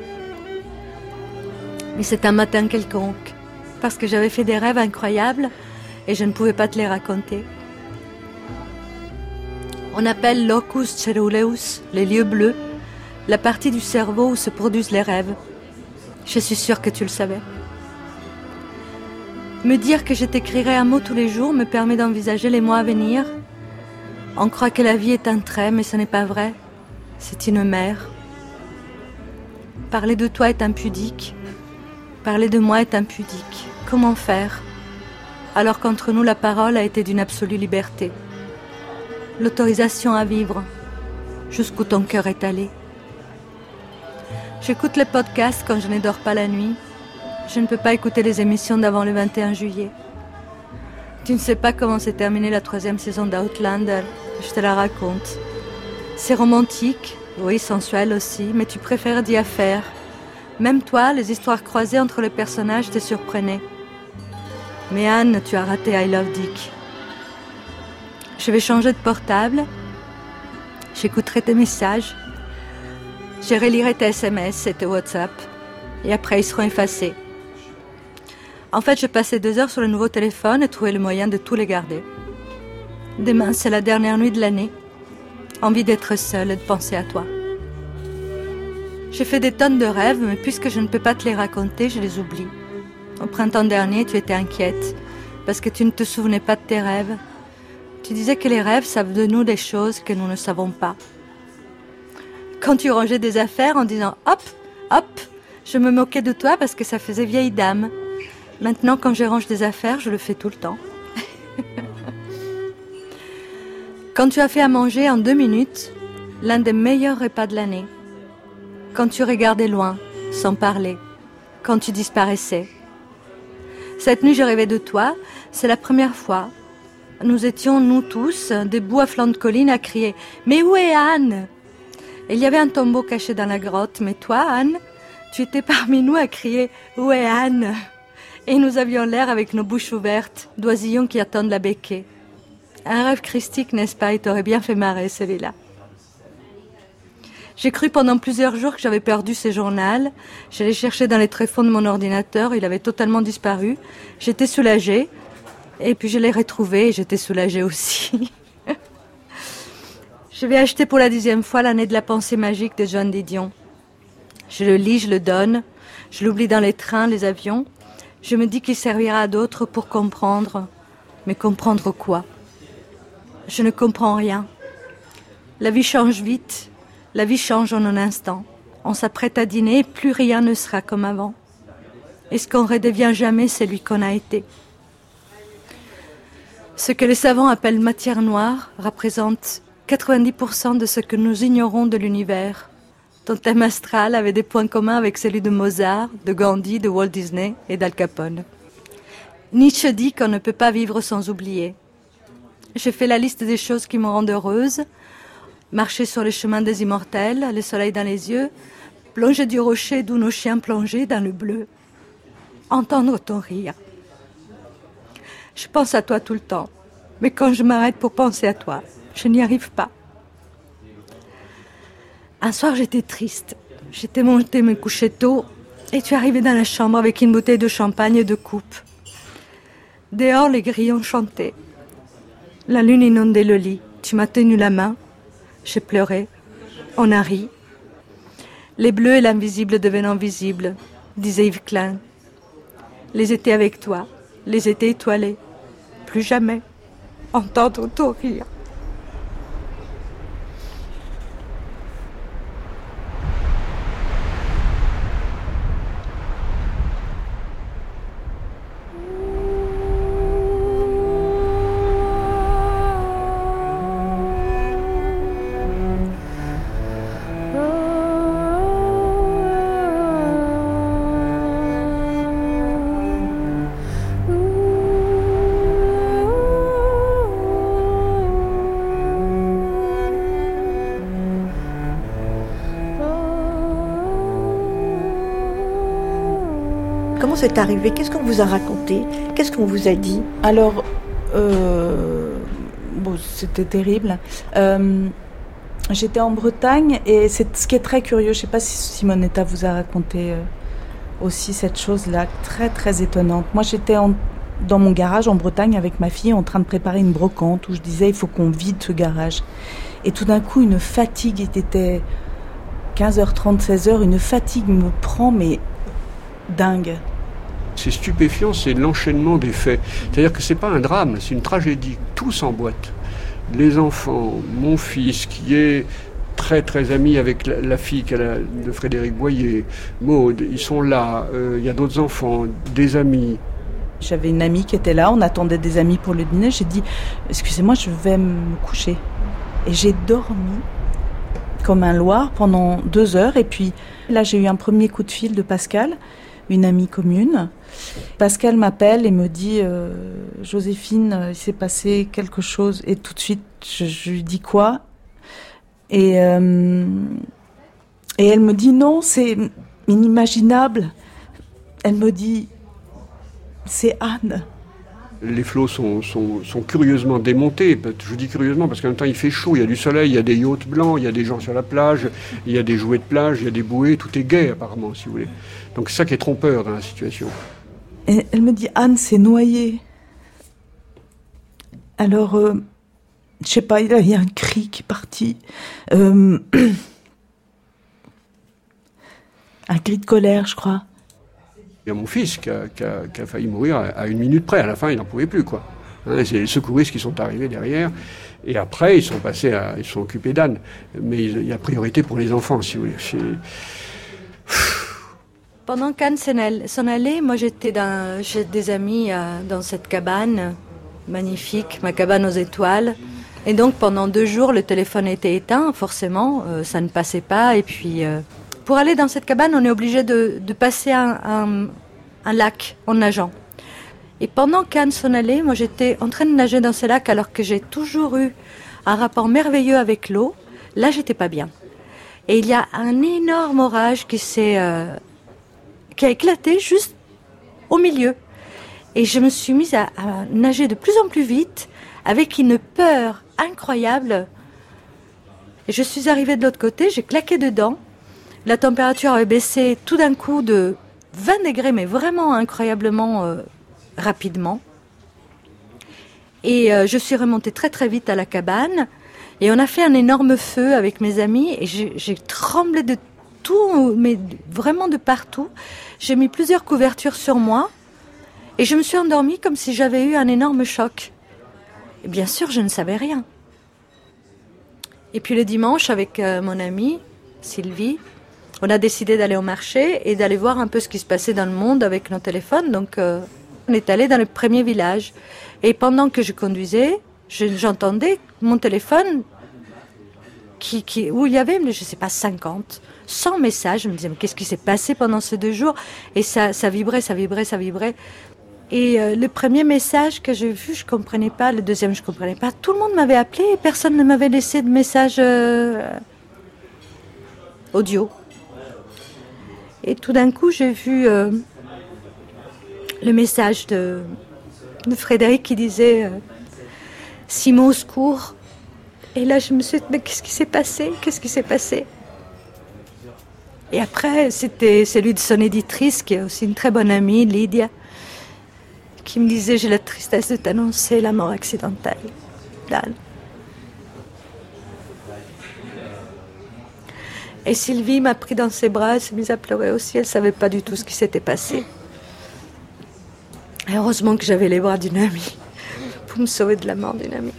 Mais c'est un matin quelconque, parce que j'avais fait des rêves incroyables et je ne pouvais pas te les raconter. On appelle locus ceruleus, les lieux bleus, la partie du cerveau où se produisent les rêves. Je suis sûre que tu le savais. Me dire que je t'écrirais un mot tous les jours me permet d'envisager les mois à venir. On croit que la vie est un trait, mais ce n'est pas vrai. C'est une mer. Parler de toi est impudique. Parler de moi est impudique. Comment faire, alors qu'entre nous la parole a été d'une absolue liberté? L'autorisation à vivre, jusqu'où ton cœur est allé. J'écoute les podcasts quand je ne dors pas la nuit. Je ne peux pas écouter les émissions d'avant le vingt et un juillet. Tu ne sais pas comment s'est terminée la troisième saison d'Outlander. Je te la raconte. C'est romantique, oui, sensuel aussi, mais tu préfères d'y affaire. Même toi, les histoires croisées entre les personnages te surprenaient. Mais Anne, tu as raté I Love Dick. Je vais changer de portable. J'écouterai tes messages. Je relirai tes S M S et tes WhatsApp. Et après, ils seront effacés. En fait, je passais deux heures sur le nouveau téléphone et trouvais le moyen de tout les garder. Demain, c'est la dernière nuit de l'année. Envie d'être seule et de penser à toi. J'ai fait des tonnes de rêves, mais puisque je ne peux pas te les raconter, je les oublie. Au printemps dernier, tu étais inquiète, parce que tu ne te souvenais pas de tes rêves. Tu disais que les rêves savent de nous des choses que nous ne savons pas. Quand tu rangeais des affaires en disant « hop, hop », je me moquais de toi parce que ça faisait vieille dame. Maintenant, quand je range des affaires, je le fais tout le temps. Quand tu as fait à manger en deux minutes, l'un des meilleurs repas de l'année. Quand tu regardais loin, sans parler, quand tu disparaissais. Cette nuit, je rêvais de toi. C'est la première fois. Nous étions, nous tous, debout à flanc de colline à crier « Mais où est Anne ?» Il y avait un tombeau caché dans la grotte, mais toi, Anne, tu étais parmi nous à crier « Où est Anne ?» Et nous avions l'air avec nos bouches ouvertes, d'oisillons qui attendent la becquée. Un rêve christique, n'est-ce pas? Il t'aurait bien fait marrer, celui-là. J'ai cru pendant plusieurs jours que j'avais perdu ces journaux. J'allais chercher dans les tréfonds de mon ordinateur, il avait totalement disparu. J'étais soulagée. Et puis je l'ai retrouvé et j'étais soulagée aussi. Je vais acheter pour la dixième fois l'année de la pensée magique de John Didion. Je le lis, je le donne. Je l'oublie dans les trains, les avions. Je me dis qu'il servira à d'autres pour comprendre. Mais comprendre quoi? Je ne comprends rien. La vie change vite. La vie change en un instant. On s'apprête à dîner et plus rien ne sera comme avant. Est-ce qu'on redevient jamais celui qu'on a été? Ce que les savants appellent matière noire représente quatre-vingt-dix pour cent de ce que nous ignorons de l'univers. Ton thème astral avait des points communs avec celui de Mozart, de Gandhi, de Walt Disney et d'Al Capone. Nietzsche dit qu'on ne peut pas vivre sans oublier. J'ai fait la liste des choses qui me rendent heureuse. Marcher sur les chemins des immortels, le soleil dans les yeux, plonger du rocher d'où nos chiens plongeaient dans le bleu. Entendre ton rire. Je pense à toi tout le temps, mais quand je m'arrête pour penser à toi, je n'y arrive pas. Un soir, j'étais triste. J'étais montée me coucher tôt et tu es arrivé dans la chambre avec une bouteille de champagne et de coupe. Dehors, les grillons chantaient. La lune inondait le lit. Tu m'as tenu la main. J'ai pleuré. On a ri. Les bleus et l'invisible devenant visibles, disait Yves Klein. Les étés avec toi, les étés étoilés. Plus jamais entendre ton rire. Comment c'est arrivé? Qu'est-ce qu'on vous a raconté? Qu'est-ce qu'on vous a dit? Alors, euh, bon, c'était terrible. Euh, j'étais en Bretagne et c'est ce qui est très curieux. Je ne sais pas si Simonetta vous a raconté euh, aussi cette chose-là, très très étonnante. Moi, j'étais en, dans mon garage en Bretagne avec ma fille en train de préparer une brocante où je disais il faut qu'on vide ce garage. Et tout d'un coup, une fatigue, il était quinze heures trente, seize heures, une fatigue me prend, mais dingue. C'est stupéfiant, c'est l'enchaînement des faits. C'est-à-dire que c'est pas un drame, c'est une tragédie. Tout s'emboîte. Les enfants, mon fils qui est très très ami avec la, la fille qu'elle a, de Frédéric Boyer, Maude, ils sont là. Euh, il y a d'autres enfants, des amis. J'avais une amie qui était là, on attendait des amis pour le dîner. J'ai dit, excusez-moi, je vais me coucher. Et j'ai dormi comme un loir pendant deux heures. Et puis là, j'ai eu un premier coup de fil de Pascal, une amie commune. Pascal m'appelle et me dit euh, « Joséphine, il s'est passé quelque chose. » Et tout de suite, je, je lui dis quoi? Et, euh, et elle me dit « Non, c'est inimaginable. » Elle me dit « C'est Anne. » Les flots sont, sont, sont curieusement démontés. Je dis curieusement parce qu'en même temps il fait chaud, il y a du soleil, il y a des yachts blancs, il y a des gens sur la plage, il y a des jouets de plage, il y a des bouées, tout est gai apparemment, si vous voulez. Donc c'est ça qui est trompeur dans la situation. Et elle me dit « Anne s'est noyée. » Alors, euh, je sais pas, il y a un cri qui est parti. Euh, un cri de colère, je crois. Il y a mon fils qui a, qui a, qui a failli mourir à, à une minute près. À la fin, il n'en pouvait plus, quoi. Hein, c'est les secouristes qui sont arrivés derrière. Et après, ils sont passés à, ils sont occupés d'Anne. Mais il y a priorité pour les enfants, si vous voulez. C'est... Pendant qu'Anne s'en allait, moi j'étais dans, chez des amis euh, dans cette cabane magnifique, ma cabane aux étoiles. Et donc pendant deux jours, le téléphone était éteint, forcément, euh, ça ne passait pas. Et puis, euh, pour aller dans cette cabane, on est obligé de, de passer un, un, un lac en nageant. Et pendant qu'Anne s'en allait, moi j'étais en train de nager dans ce lac alors que j'ai toujours eu un rapport merveilleux avec l'eau. Là, j'étais pas bien. Et il y a un énorme orage qui s'est, euh, qui a éclaté juste au milieu. Et je me suis mise à, à nager de plus en plus vite, avec une peur incroyable. Et je suis arrivée de l'autre côté, j'ai claqué dedans. La température avait baissé tout d'un coup de vingt degrés, mais vraiment incroyablement euh, rapidement. Et euh, je suis remontée très très vite à la cabane. Et on a fait un énorme feu avec mes amis. Et j'ai, j'ai tremblé de tout, mais vraiment de partout. J'ai mis plusieurs couvertures sur moi. Et je me suis endormie comme si j'avais eu un énorme choc. Et bien sûr, je ne savais rien. Et puis le dimanche, avec euh, mon amie, Sylvie, on a décidé d'aller au marché et d'aller voir un peu ce qui se passait dans le monde avec nos téléphones. Donc, euh, on est allé dans le premier village. Et pendant que je conduisais, je, j'entendais mon téléphone qui, qui, où il y avait, je ne sais pas, cinquante, cent messages. Je me disais, mais qu'est-ce qui s'est passé pendant ces deux jours? Et ça, ça vibrait, ça vibrait, ça vibrait. Et euh, le premier message que j'ai vu, je ne comprenais pas. Le deuxième, je ne comprenais pas. Tout le monde m'avait appelé et personne ne m'avait laissé de message euh, audio. Et tout d'un coup, j'ai vu euh, le message de, de Frédéric qui disait euh, « Simon, au secours !» Et là, je me suis dit « Mais qu'est-ce qui s'est passé? Qu'est-ce qui s'est passé ?» Et après, c'était celui de son éditrice, qui est aussi une très bonne amie, Lydia, qui me disait « J'ai la tristesse de t'annoncer la mort accidentelle d'Anne. » Et Sylvie m'a pris dans ses bras, elle s'est mise à pleurer aussi, elle ne savait pas du tout ce qui s'était passé. Et heureusement que j'avais les bras d'une amie pour me sauver de la mort d'une amie.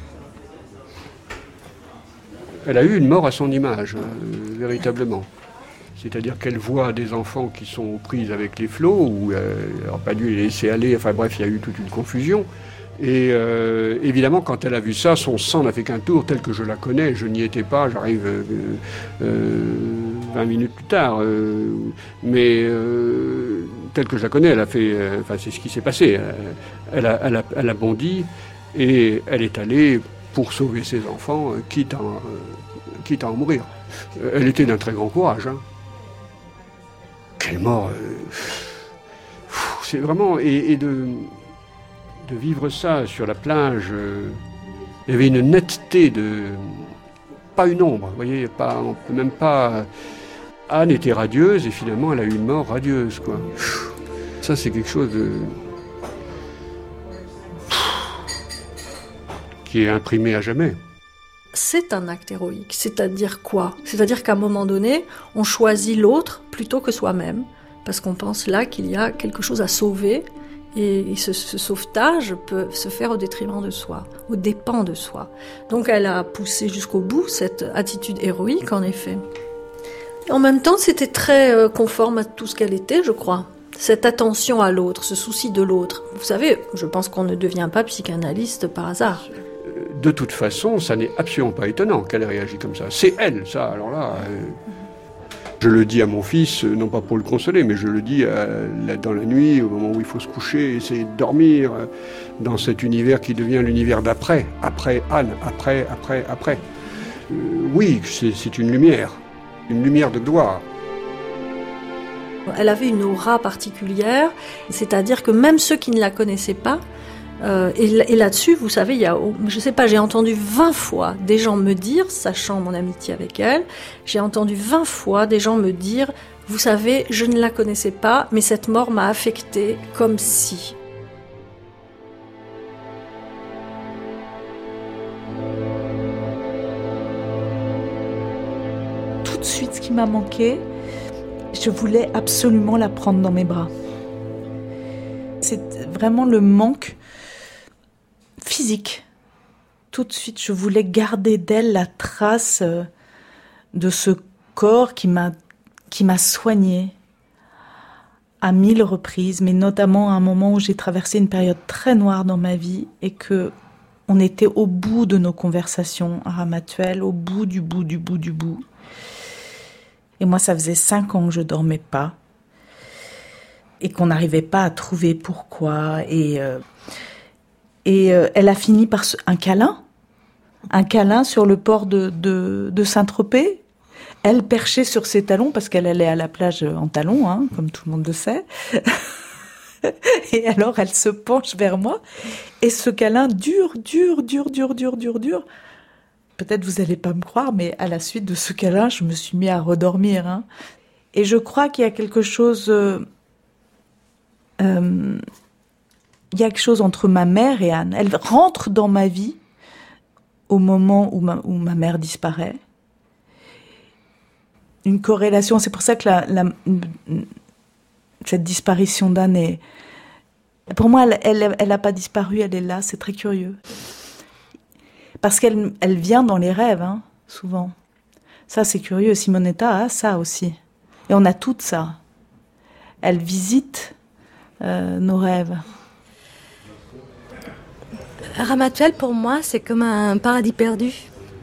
Elle a eu une mort à son image, euh, véritablement. C'est-à-dire qu'elle voit des enfants qui sont aux prises avec les flots, ou euh, elle n'aurait pas dû les laisser aller, enfin bref, il y a eu toute une confusion. Et euh, évidemment, quand elle a vu ça, son sang n'a fait qu'un tour, tel que je la connais. Je n'y étais pas, j'arrive euh, euh, vingt minutes plus tard. Euh, mais euh, tel que je la connais, elle a fait... Euh, enfin, c'est ce qui s'est passé. Elle a, elle a, elle a bondi et elle est allée pour sauver ses enfants, euh, quitte, à, euh, quitte à en mourir. Elle était d'un très grand courage. Hein. Quelle mort euh, c'est vraiment... Et, et de... de vivre ça sur la plage, euh, il y avait une netteté de... Pas une ombre, vous voyez, pas, on peut même pas... Anne était radieuse et finalement elle a eu une mort radieuse, quoi. Ça c'est quelque chose de... qui est imprimé à jamais. C'est un acte héroïque, c'est-à-dire quoi? C'est-à-dire qu'à un moment donné, on choisit l'autre plutôt que soi-même, parce qu'on pense là qu'il y a quelque chose à sauver. Et ce, ce sauvetage peut se faire au détriment de soi, au dépens de soi. Donc elle a poussé jusqu'au bout cette attitude héroïque, en effet. Et en même temps, c'était très euh, conforme à tout ce qu'elle était, je crois. Cette attention à l'autre, ce souci de l'autre. Vous savez, je pense qu'on ne devient pas psychanalyste par hasard. De toute façon, ça n'est absolument pas étonnant qu'elle ait réagi comme ça. C'est elle, ça, alors là... Euh... Je le dis à mon fils, non pas pour le consoler, mais je le dis euh, dans la nuit, au moment où il faut se coucher, essayer de dormir, euh, dans cet univers qui devient l'univers d'après, après Anne, après, après, après. Euh, oui, c'est, c'est une lumière, une lumière de gloire. Elle avait une aura particulière, c'est-à-dire que même ceux qui ne la connaissaient pas, Euh, et, et là-dessus, vous savez, il y a, je sais pas, j'ai entendu vingt fois des gens me dire, sachant mon amitié avec elle, j'ai entendu vingt fois des gens me dire, vous savez, je ne la connaissais pas, mais cette mort m'a affectée comme si. Tout de suite, ce qui m'a manqué, je voulais absolument la prendre dans mes bras. C'est vraiment le manque physique. Tout de suite, je voulais garder d'elle la trace de ce corps qui m'a, qui m'a soignée à mille reprises, mais notamment à un moment où j'ai traversé une période très noire dans ma vie et que on était au bout de nos conversations à Ramatuelle, au bout du bout du bout du bout. Et moi, ça faisait cinq ans que je dormais pas. Et qu'on n'arrivait pas à trouver pourquoi. Et, euh, et euh, elle a fini par un câlin. Un câlin sur le port de, de, de Saint-Tropez. Elle perchée sur ses talons, parce qu'elle allait à la plage en talons, hein, comme tout le monde le sait. Et alors, elle se penche vers moi. Et ce câlin dure, dure, dure, dure, dure, dure, dure. Peut-être vous allez pas me croire, mais à la suite de ce câlin, je me suis mis à redormir. Hein. Et je crois qu'il y a quelque chose... Euh, euh, il y a quelque chose entre ma mère et Anne. Elle rentre dans ma vie au moment où ma, où ma mère disparaît. Une corrélation, c'est pour ça que la, la, cette disparition d'Anne est... Pour moi, elle elle, elle a pas disparu, elle est là, c'est très curieux. Parce qu'elle elle vient dans les rêves, hein, souvent. Ça, c'est curieux. Simonetta a ça aussi. Et on a tout ça. Elle visite euh, nos rêves. Ramatuelle, pour moi, c'est comme un paradis perdu.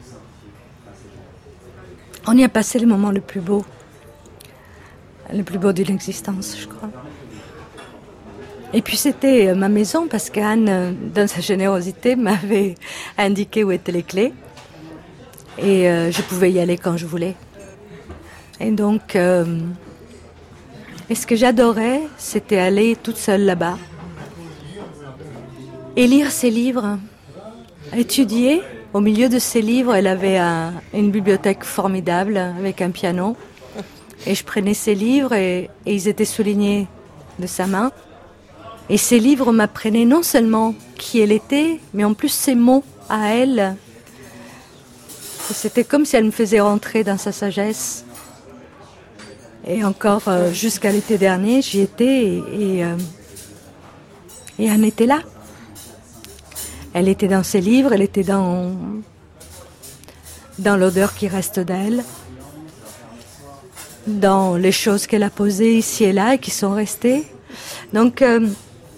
On y a passé le moment le plus beau. Le plus beau de l'existence, je crois. Et puis c'était ma maison, parce qu'Anne, dans sa générosité, m'avait indiqué où étaient les clés. Et euh, je pouvais y aller quand je voulais. Et donc, euh, et ce que j'adorais, c'était aller toute seule là-bas. Et lire ses livres, étudier. Au milieu de ses livres, elle avait un, une bibliothèque formidable avec un piano. Et je prenais ses livres et, et ils étaient soulignés de sa main. Et ces livres m'apprenaient non seulement qui elle était, mais en plus ses mots à elle. Et c'était comme si elle me faisait rentrer dans sa sagesse. Et encore euh, jusqu'à l'été dernier, j'y étais et, et, euh, et Anne était là. Elle était dans ses livres, elle était dans, dans l'odeur qui reste d'elle, dans les choses qu'elle a posées ici et là et qui sont restées. Donc, euh,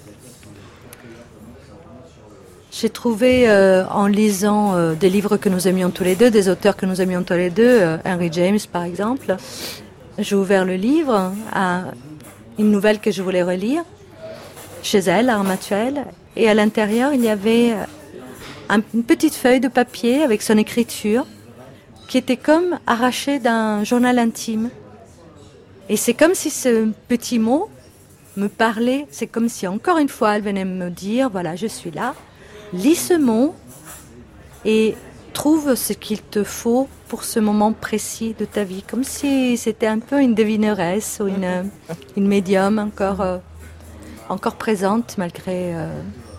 j'ai trouvé euh, en lisant euh, des livres que nous aimions tous les deux, des auteurs que nous aimions tous les deux, euh, Henry James par exemple, j'ai ouvert le livre à une nouvelle que je voulais relire, chez elle, à Ramatuelle. Et à l'intérieur, il y avait un, une petite feuille de papier avec son écriture qui était comme arrachée d'un journal intime. Et c'est comme si ce petit mot me parlait, c'est comme si encore une fois elle venait me dire, voilà, je suis là, lis ce mot et trouve ce qu'il te faut pour ce moment précis de ta vie. Comme si c'était un peu une devineresse ou une, une médium encore... Euh, encore présente malgré euh,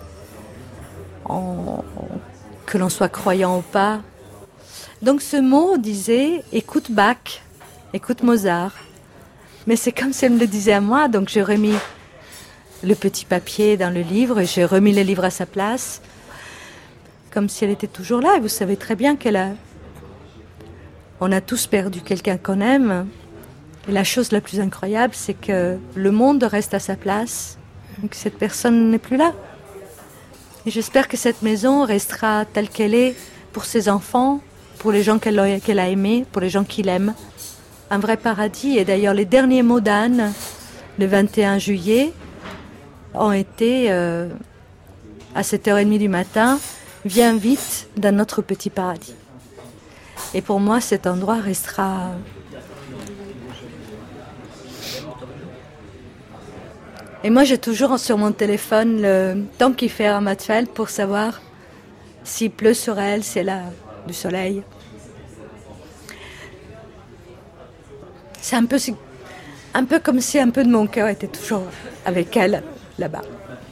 en, que l'on soit croyant ou pas. Donc ce mot disait « écoute Bach, écoute Mozart ». Mais c'est comme si elle me le disait à moi, donc j'ai remis le petit papier dans le livre et j'ai remis le livre à sa place, comme si elle était toujours là. Et vous savez très bien qu'elle a... On a tous perdu quelqu'un qu'on aime. Et la chose la plus incroyable, c'est que le monde reste à sa place, que cette personne n'est plus là. Et j'espère que cette maison restera telle qu'elle est pour ses enfants, pour les gens qu'elle a, qu'elle a aimés, pour les gens qui l'aiment. Un vrai paradis. Et d'ailleurs, les derniers mots d'Anne, le vingt et un juillet, ont été euh, à sept heures trente du matin, viens vite dans notre petit paradis. Et pour moi, cet endroit restera... Et moi, j'ai toujours sur mon téléphone le temps qu'il fait à Ramatuelle pour savoir s'il pleut sur elle, si elle a du soleil. C'est un peu, un peu comme si un peu de mon cœur était toujours avec elle là-bas.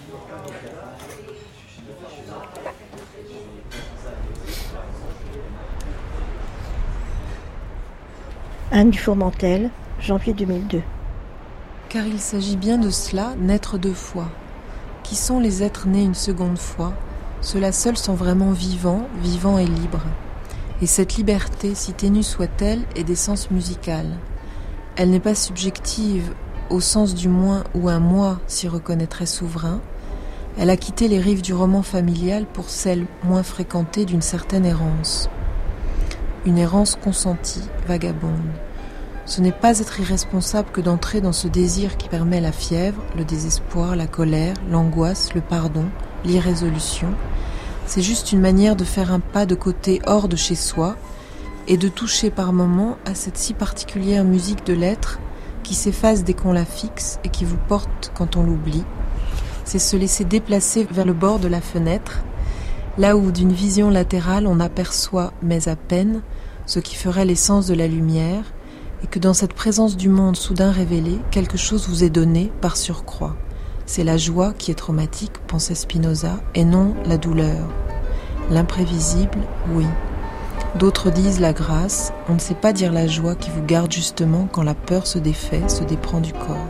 Anne du Fourmentel, janvier deux mille deux. Car il s'agit bien de cela, naître deux fois. Qui sont les êtres nés une seconde fois? Ceux-là seuls sont vraiment vivants, vivants et libres. Et cette liberté, si ténue soit-elle, est d'essence musicale. Elle n'est pas subjective, au sens du moins où un moi s'y reconnaîtrait souverain. Elle a quitté les rives du roman familial pour celles moins fréquentées d'une certaine errance. Une errance consentie, vagabonde. Ce n'est pas être irresponsable que d'entrer dans ce désir qui permet la fièvre, le désespoir, la colère, l'angoisse, le pardon, l'irrésolution. C'est juste une manière de faire un pas de côté hors de chez soi et de toucher par moments à cette si particulière musique de l'être qui s'efface dès qu'on la fixe et qui vous porte quand on l'oublie. C'est se laisser déplacer vers le bord de la fenêtre, là où d'une vision latérale on aperçoit, mais à peine, ce qui ferait l'essence de la lumière, et que dans cette présence du monde soudain révélée, quelque chose vous est donné par surcroît. C'est la joie qui est traumatique, pensait Spinoza, et non la douleur. L'imprévisible, oui. D'autres disent la grâce, on ne sait pas dire la joie qui vous garde justement quand la peur se défait, se déprend du corps.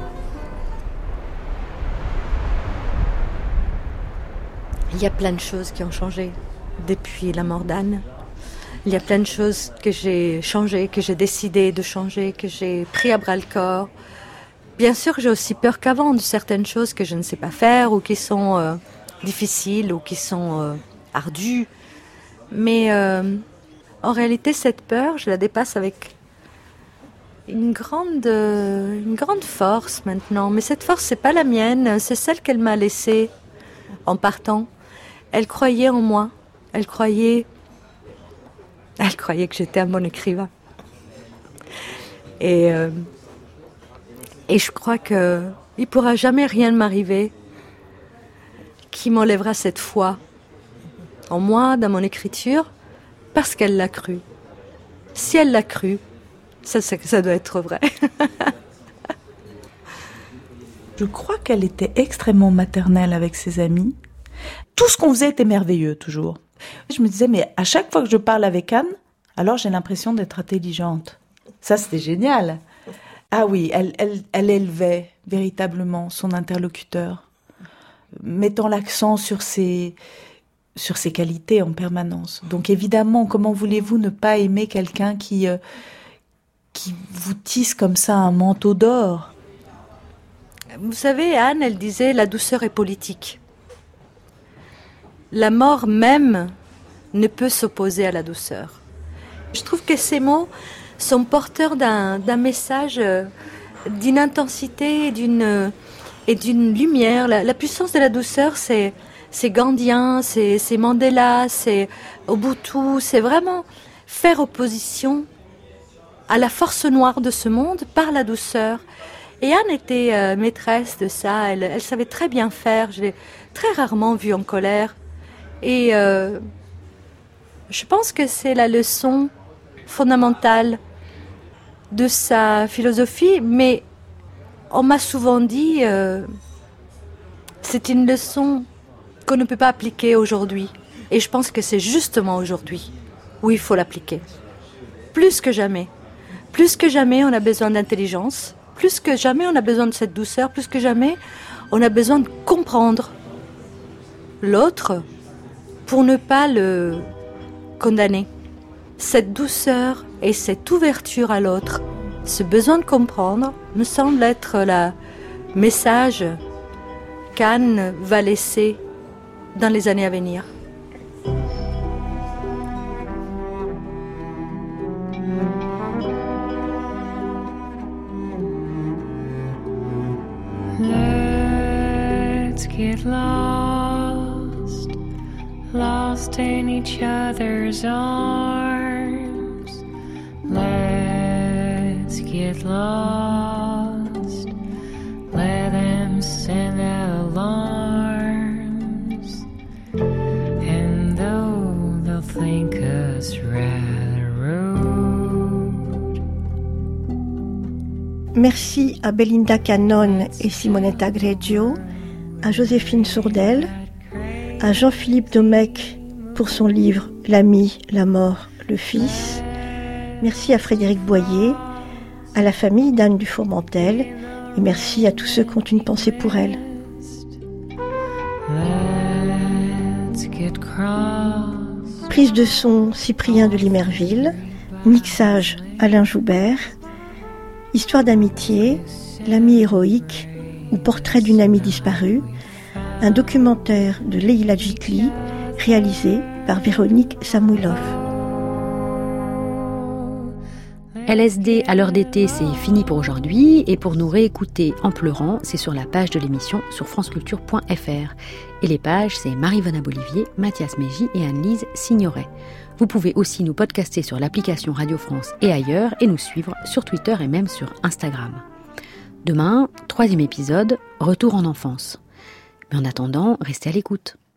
Il y a plein de choses qui ont changé depuis la mort d'Anne. Il y a plein de choses que j'ai changées, que j'ai décidé de changer, que j'ai pris à bras-le-corps. Bien sûr, j'ai aussi peur qu'avant de certaines choses que je ne sais pas faire ou qui sont euh, difficiles ou qui sont euh, ardues. Mais euh, en réalité, cette peur, je la dépasse avec une grande, euh, une grande force maintenant. Mais cette force, c'est pas la mienne, c'est celle qu'elle m'a laissée en partant. Elle croyait en moi. Elle croyait... Elle croyait que j'étais un bon écrivain. Et, euh, et je crois qu'il ne pourra jamais rien m'arriver qui m'enlèvera cette foi en moi, dans mon écriture, parce qu'elle l'a cru. Si elle l'a cru, ça, ça, ça doit être vrai. Je crois qu'elle était extrêmement maternelle avec ses amis. Tout ce qu'on faisait était merveilleux, toujours. Je me disais, mais à chaque fois que je parle avec Anne, alors j'ai l'impression d'être intelligente. Ça, c'était génial. Ah oui, elle, elle, elle élevait véritablement son interlocuteur, mettant l'accent sur ses, sur ses qualités en permanence. Donc évidemment, comment voulez-vous ne pas aimer quelqu'un qui, euh, qui vous tisse comme ça un manteau d'or ? Vous savez, Anne, elle disait, la douceur est politique. La mort même ne peut s'opposer à la douceur. Je trouve que ces mots sont porteurs d'un, d'un message, d'une intensité et d'une, et d'une lumière. La, la puissance de la douceur, c'est, c'est gandhien, c'est, c'est Mandela, c'est Mobutu, c'est vraiment faire opposition à la force noire de ce monde par la douceur. Et Anne était euh, maîtresse de ça, elle, elle savait très bien faire, je l'ai très rarement vue en colère. Et euh, je pense que c'est la leçon fondamentale de sa philosophie, mais on m'a souvent dit euh, c'est une leçon qu'on ne peut pas appliquer aujourd'hui. Et je pense que c'est justement aujourd'hui où il faut l'appliquer. Plus que jamais. Plus que jamais, on a besoin d'intelligence. Plus que jamais, on a besoin de cette douceur. Plus que jamais, on a besoin de comprendre l'autre pour ne pas le condamner. Cette douceur et cette ouverture à l'autre, ce besoin de comprendre, me semble être le message qu'Anne va laisser dans les années à venir. Let's get lost, lost in each other's arms. Let's get lost, let them send alarms. And though they'll think us rather rude. Merci à Belinda Cannon et Simonetta Greggio, à Joséphine Sourdel, à Jean-Philippe Domecq pour son livre « L'ami, la mort, le fils ». Merci à Frédéric Boyer, à la famille d'Anne Dufourmentel et merci à tous ceux qui ont une pensée pour elle. Prise de son Cyprien de Limerville, mixage Alain Joubert, histoire d'amitié, l'ami héroïque ou portrait d'une amie disparue, un documentaire de Leila Jitli réalisé par Véronique Samouilov. L S D à l'heure d'été, c'est fini pour aujourd'hui. Et pour nous réécouter en pleurant, c'est sur la page de l'émission sur franceculture point f r. Et les pages, c'est Marie-Vona Bolivier, Mathias Mégy et Anne-Lise Signoret. Vous pouvez aussi nous podcaster sur l'application Radio France et ailleurs et nous suivre sur Twitter et même sur Instagram. Demain, troisième épisode, retour en enfance. Mais en attendant, restez à l'écoute.